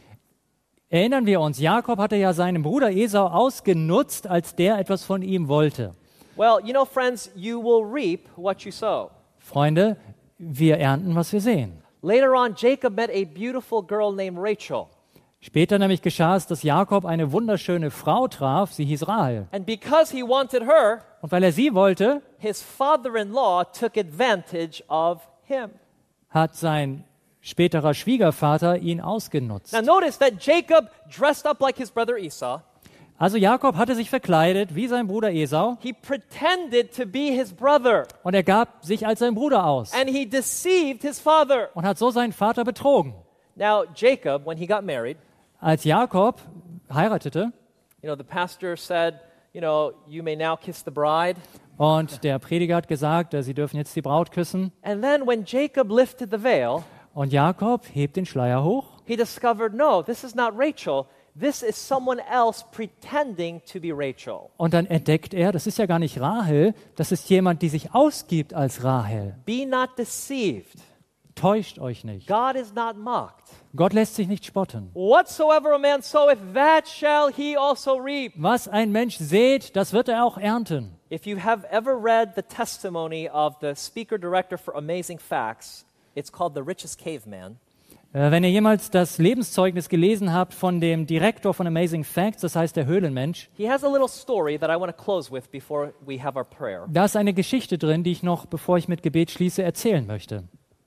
Erinnern wir uns, Jakob hatte ja seinen Bruder Esau ausgenutzt, als der etwas von ihm wollte. Well, you know, friends, you will reap what you sow. Freunde, wir ernten, was wir sehen. Later on, Jacob met a beautiful girl named Rachel. Später nämlich geschah es, dass Jakob eine wunderschöne Frau traf, sie hieß Rahel. And because he wanted her, Und weil er sie wollte, his father-in-law took advantage of him. hat sein späterer Schwiegervater ihn ausgenutzt. Now notice that Jacob dressed up like his brother Esau. Also Jakob hatte sich verkleidet wie sein Bruder Esau He pretended to be his brother, und er gab sich als sein Bruder aus and he deceived his father. und hat so seinen Vater betrogen. Now Jacob, when he got married, Als Jakob heiratete the pastor said, you may now kiss the bride. und der Prediger hat gesagt, sie dürfen jetzt die Braut küssen, And then when Jacob lifted the veil, und Jakob hebt den Schleier hoch he discovered, no, this is not Rachel. This is someone else pretending to be Rachel. und dann entdeckt er, das ist ja gar nicht Rahel, das ist jemand, die sich ausgibt als Rahel. Be not deceived. Täuscht euch nicht. God is not mocked. Gott lässt sich nicht spotten. Whatsoever a man soweth, that shall he also reap. Was ein Mensch sät, das wird er auch ernten. If you have ever read the testimony of the speaker director for Amazing Facts, it's called The Richest Caveman. Wenn ihr jemals das Lebenszeugnis gelesen habt von dem Direktor von Amazing Facts, das heißt der Höhlenmensch, He has a little story that I want to close with before we have our prayer. da ist eine Geschichte drin, die ich noch, bevor ich mit Gebet schließe, erzählen möchte.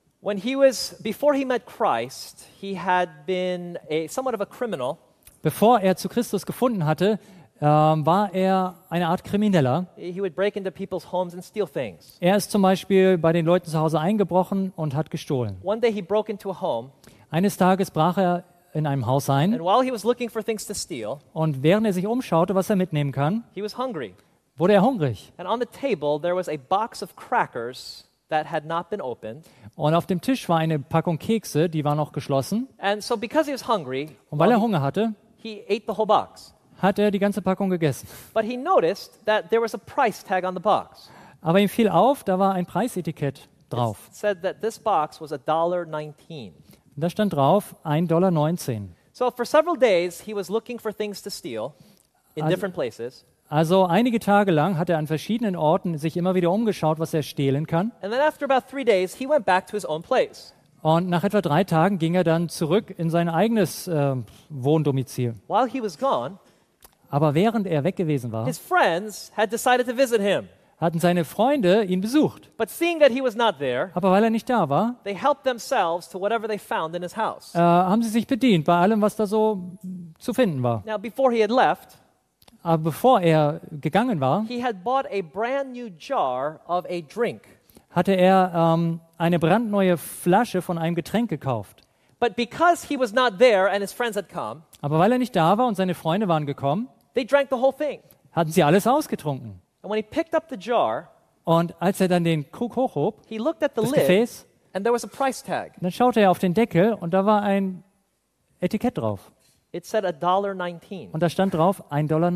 Before he met Christ, he had been somewhat of a criminal. Bevor er zu Christus gefunden hatte, war er eine Art Krimineller. He would break into people's homes and steal things. Er ist zum Beispiel bei den Leuten zu Hause eingebrochen und hat gestohlen. One day he broke into a home, Eines Tages brach er in einem Haus ein and while he was looking for things to steal, und während er sich umschaute, was er mitnehmen kann, he was hungry. wurde er hungrig. And on the table there was a box of crackers that had not been opened. Und auf dem Tisch war eine Packung Kekse, die war noch geschlossen. And so because he was hungry, Und weil er Hunger hatte, he ate the whole box. hat er die ganze Packung gegessen. But he noticed that there was a price tag on the box. Aber ihm fiel auf, da war ein Preisetikett drauf. It said that this box was $1.19. Und da stand drauf 1,19 Dollar. So for several days he was looking for things to steal in different places. Also einige Tage lang hat er an verschiedenen Orten sich immer wieder umgeschaut, was er stehlen kann. And then after about 3 days he went back to his own place. Und nach etwa 3 Tagen ging er dann zurück in sein eigenes Wohndomizil. While he was gone, Aber während er weg gewesen war, his friends had decided to visit him. hatten seine Freunde ihn besucht. But seeing that he was not there, Aber weil er nicht da war, they helped themselves to whatever they found in his house. haben sie sich bedient bei allem, was da so zu finden war. Now, before he had left, Aber bevor er gegangen war, he had bought a brand new jar of a drink. hatte er eine brandneue Flasche von einem Getränk gekauft. But because he was not there and his friends had come, Aber weil er nicht da war und seine Freunde waren gekommen, they drank the whole thing. hatten sie alles ausgetrunken. And when he picked up the jar, Und als er dann den Krug hochhob, he looked at the das lid, Gefäß, and there was a price tag. dann schaute er auf den Deckel und da war ein Etikett drauf. It said $1.19. Und da stand drauf 1,19 Dollar.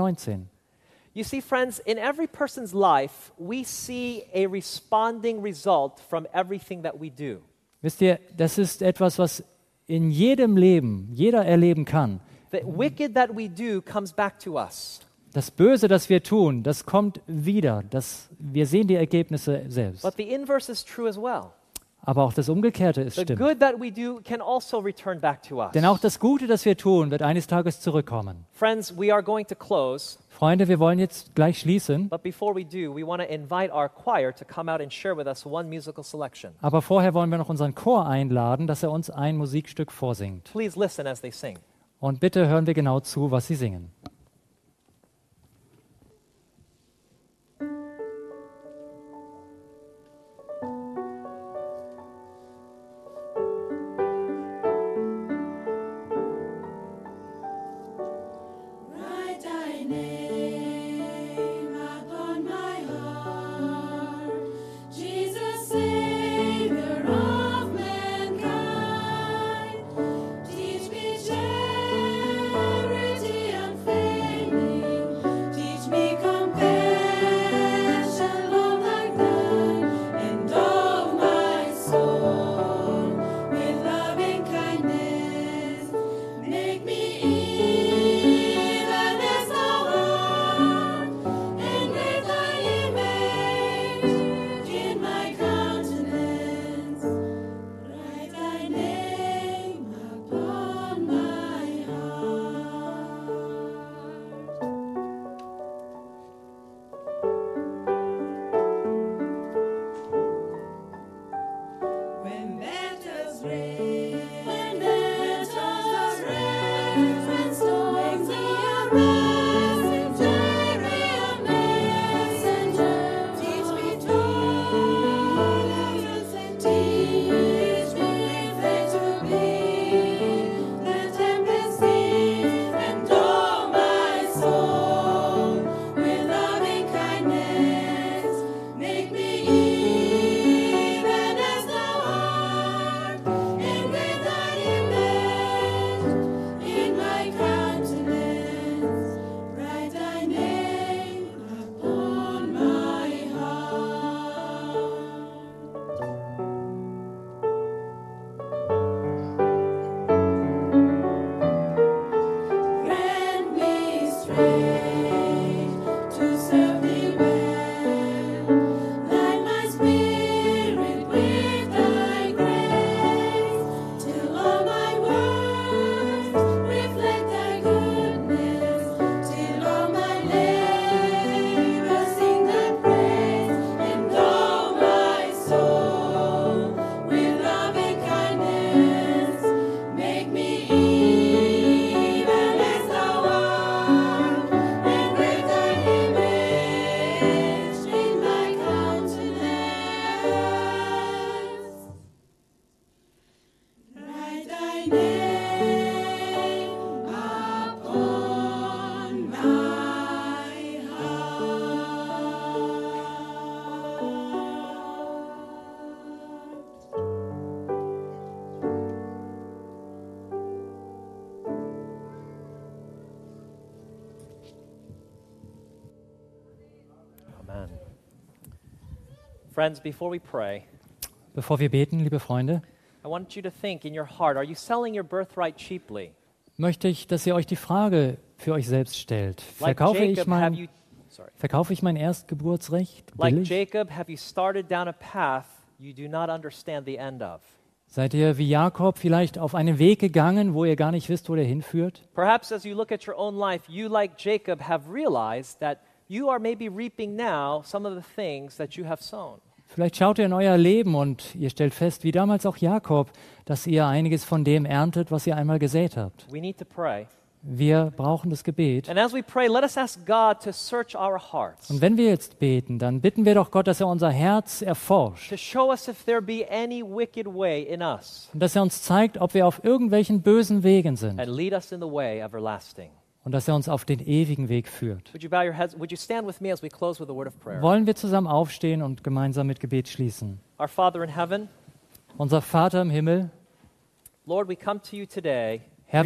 You see, friends, in every person's life, we see a responding result from everything that we do. Wisst ihr, das ist etwas, was in jedem Leben jeder erleben kann. The wicked that we do comes back to us. Das Böse, das wir tun, das kommt wieder. Wir sehen die Ergebnisse selbst. But the inverse is true as well. Aber auch das Umgekehrte ist The stimmt. good that we do can also return back to us. Denn auch das Gute, das wir tun, wird eines Tages zurückkommen. Friends, we are going to close, Freunde, wir wollen jetzt gleich schließen. but before we do, we want to invite our choir to come out and share with us one musical selection. Aber vorher wollen wir noch unseren Chor einladen, dass er uns ein Musikstück vorsingt. Please listen as they sing. Und bitte hören wir genau zu, was sie singen. Write thy name upon my heart, Jesus, Savior of mankind. Teach me charity and faith. waters rage, when waters rage, when storms arise, send me a messenger. Teach me tolerance and teach me faith to be. The tempest cease and all my soul with loving kindness. Make me even as thou art, and with thy image in my countenance. Write thy name upon my heart. Grant me strength to serve thee well. Light my spirit with thy grace, till all my words reflect thy goodness, till all my labor sing thy praise, and all my soul with loving kindness. Make me even as thou art, and with thy image in my countenance. Write thy name upon my heart. Amen. Friends, before we pray, Bevor wir beten, liebe Freunde, I want you to think in your heart, are you selling your birthright cheaply? möchte ich, dass ihr euch die Frage für euch selbst stellt. Like Verkaufe ich Jacob, have you mein, sorry. verkaufe ich mein Erstgeburtsrecht Like billig? Jacob, have you started down a path you do not understand the end of? Seid ihr wie Jakob vielleicht auf einen Weg gegangen, wo ihr gar nicht wisst, wo der hinführt? Perhaps as you look at your own life, you, like Jacob, have realized that you are maybe reaping now some of the things that you have sown. Vielleicht schaut ihr in euer Leben und ihr stellt fest, wie damals auch Jakob, dass ihr einiges von dem erntet, was ihr einmal gesät habt. We need to pray. Wir brauchen das Gebet. And as we pray, let us ask God to search our hearts, Und wenn wir jetzt beten, dann bitten wir doch Gott, dass er unser Herz erforscht to show us if there be any wicked way in us, und dass er uns zeigt, ob wir auf irgendwelchen bösen Wegen sind and lead us in the way everlasting. und dass er uns auf den ewigen Weg führt. Would you bow your heads? Would you stand with me as we close with a word of prayer? Wollen wir zusammen aufstehen und gemeinsam mit Gebet schließen? Our Father in heaven, Unser Vater im Himmel, Lord, we come to you today, Herr,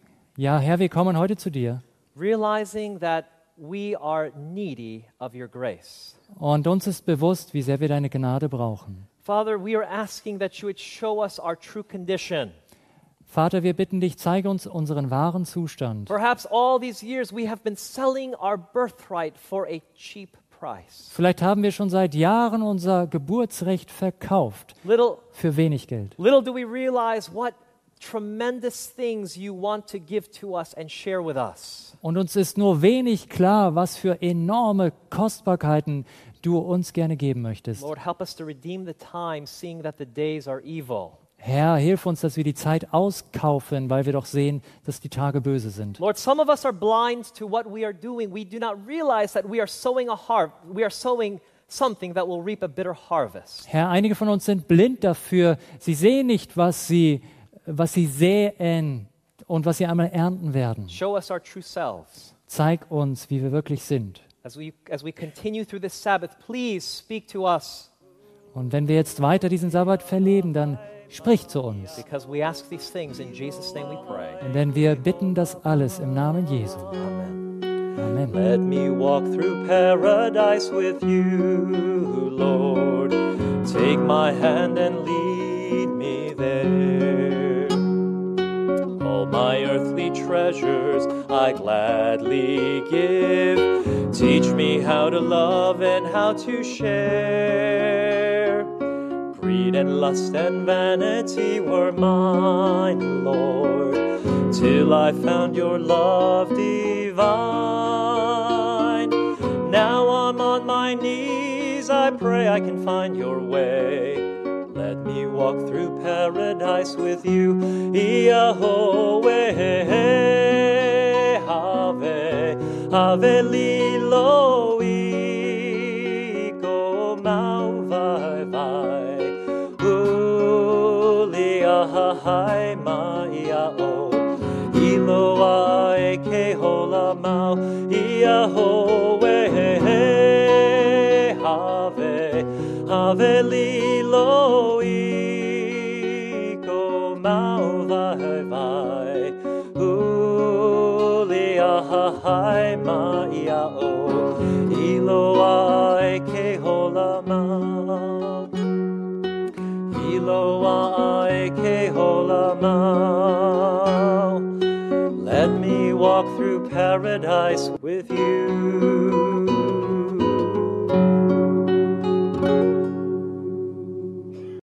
wir kommen heute zu dir realizing that we are needy of your grace. und uns ist bewusst, wie sehr wir deine Gnade brauchen. Father, we are asking that you would show us our true condition. Vater, wir bitten dich, zeige uns unseren wahren Zustand. Perhaps all these years we have been selling our birthright for a cheap price. Vielleicht haben wir schon seit Jahren unser Geburtsrecht verkauft Little für wenig Geld. do we realize what tremendous things you want to give to us and share with us. Und uns ist nur wenig klar, was für enorme Kostbarkeiten du uns gerne geben möchtest. Lord, help us to redeem the time, seeing that the days are evil. Herr, hilf uns, dass wir die Zeit auskaufen, weil wir doch sehen, dass die Tage böse sind. Lord, some of us are blind to what we are doing. We do not realize that we are sowing something that will reap a bitter harvest. Herr, einige von uns sind blind dafür. Sie sehen nicht, was sie säen und was sie einmal ernten werden. Show us our true selves. Zeig uns, wie wir wirklich sind. As we continue through this Sabbath, please speak to us, Und wenn wir jetzt weiter diesen Sabbat verleben, dann sprich zu uns. because we ask these things in Jesus' name we pray. Denn wir bitten das alles im Namen Jesu. Amen. Amen. Let me walk through paradise with you, Lord. Take my hand and lead me there. All my earthly treasures I gladly give. Teach me how to love and how to share. Greed and lust and vanity were mine, Lord, till I found your love divine. Now I'm on my knees, I pray I can find your way. Let me walk walk through paradise with you. Yahweh, Ave, Ave Liloi, Ko Mau Vai Vai, Uliahai Maiao, Iloa Eke Hola Mau, Yahweh, Ave, Ave Liloi, Ko Mau Vai Vai, Uliahai Maiao, Iloa Eke Hola Mau, Iloa Eke Hola Mau. Let me walk through paradise with you.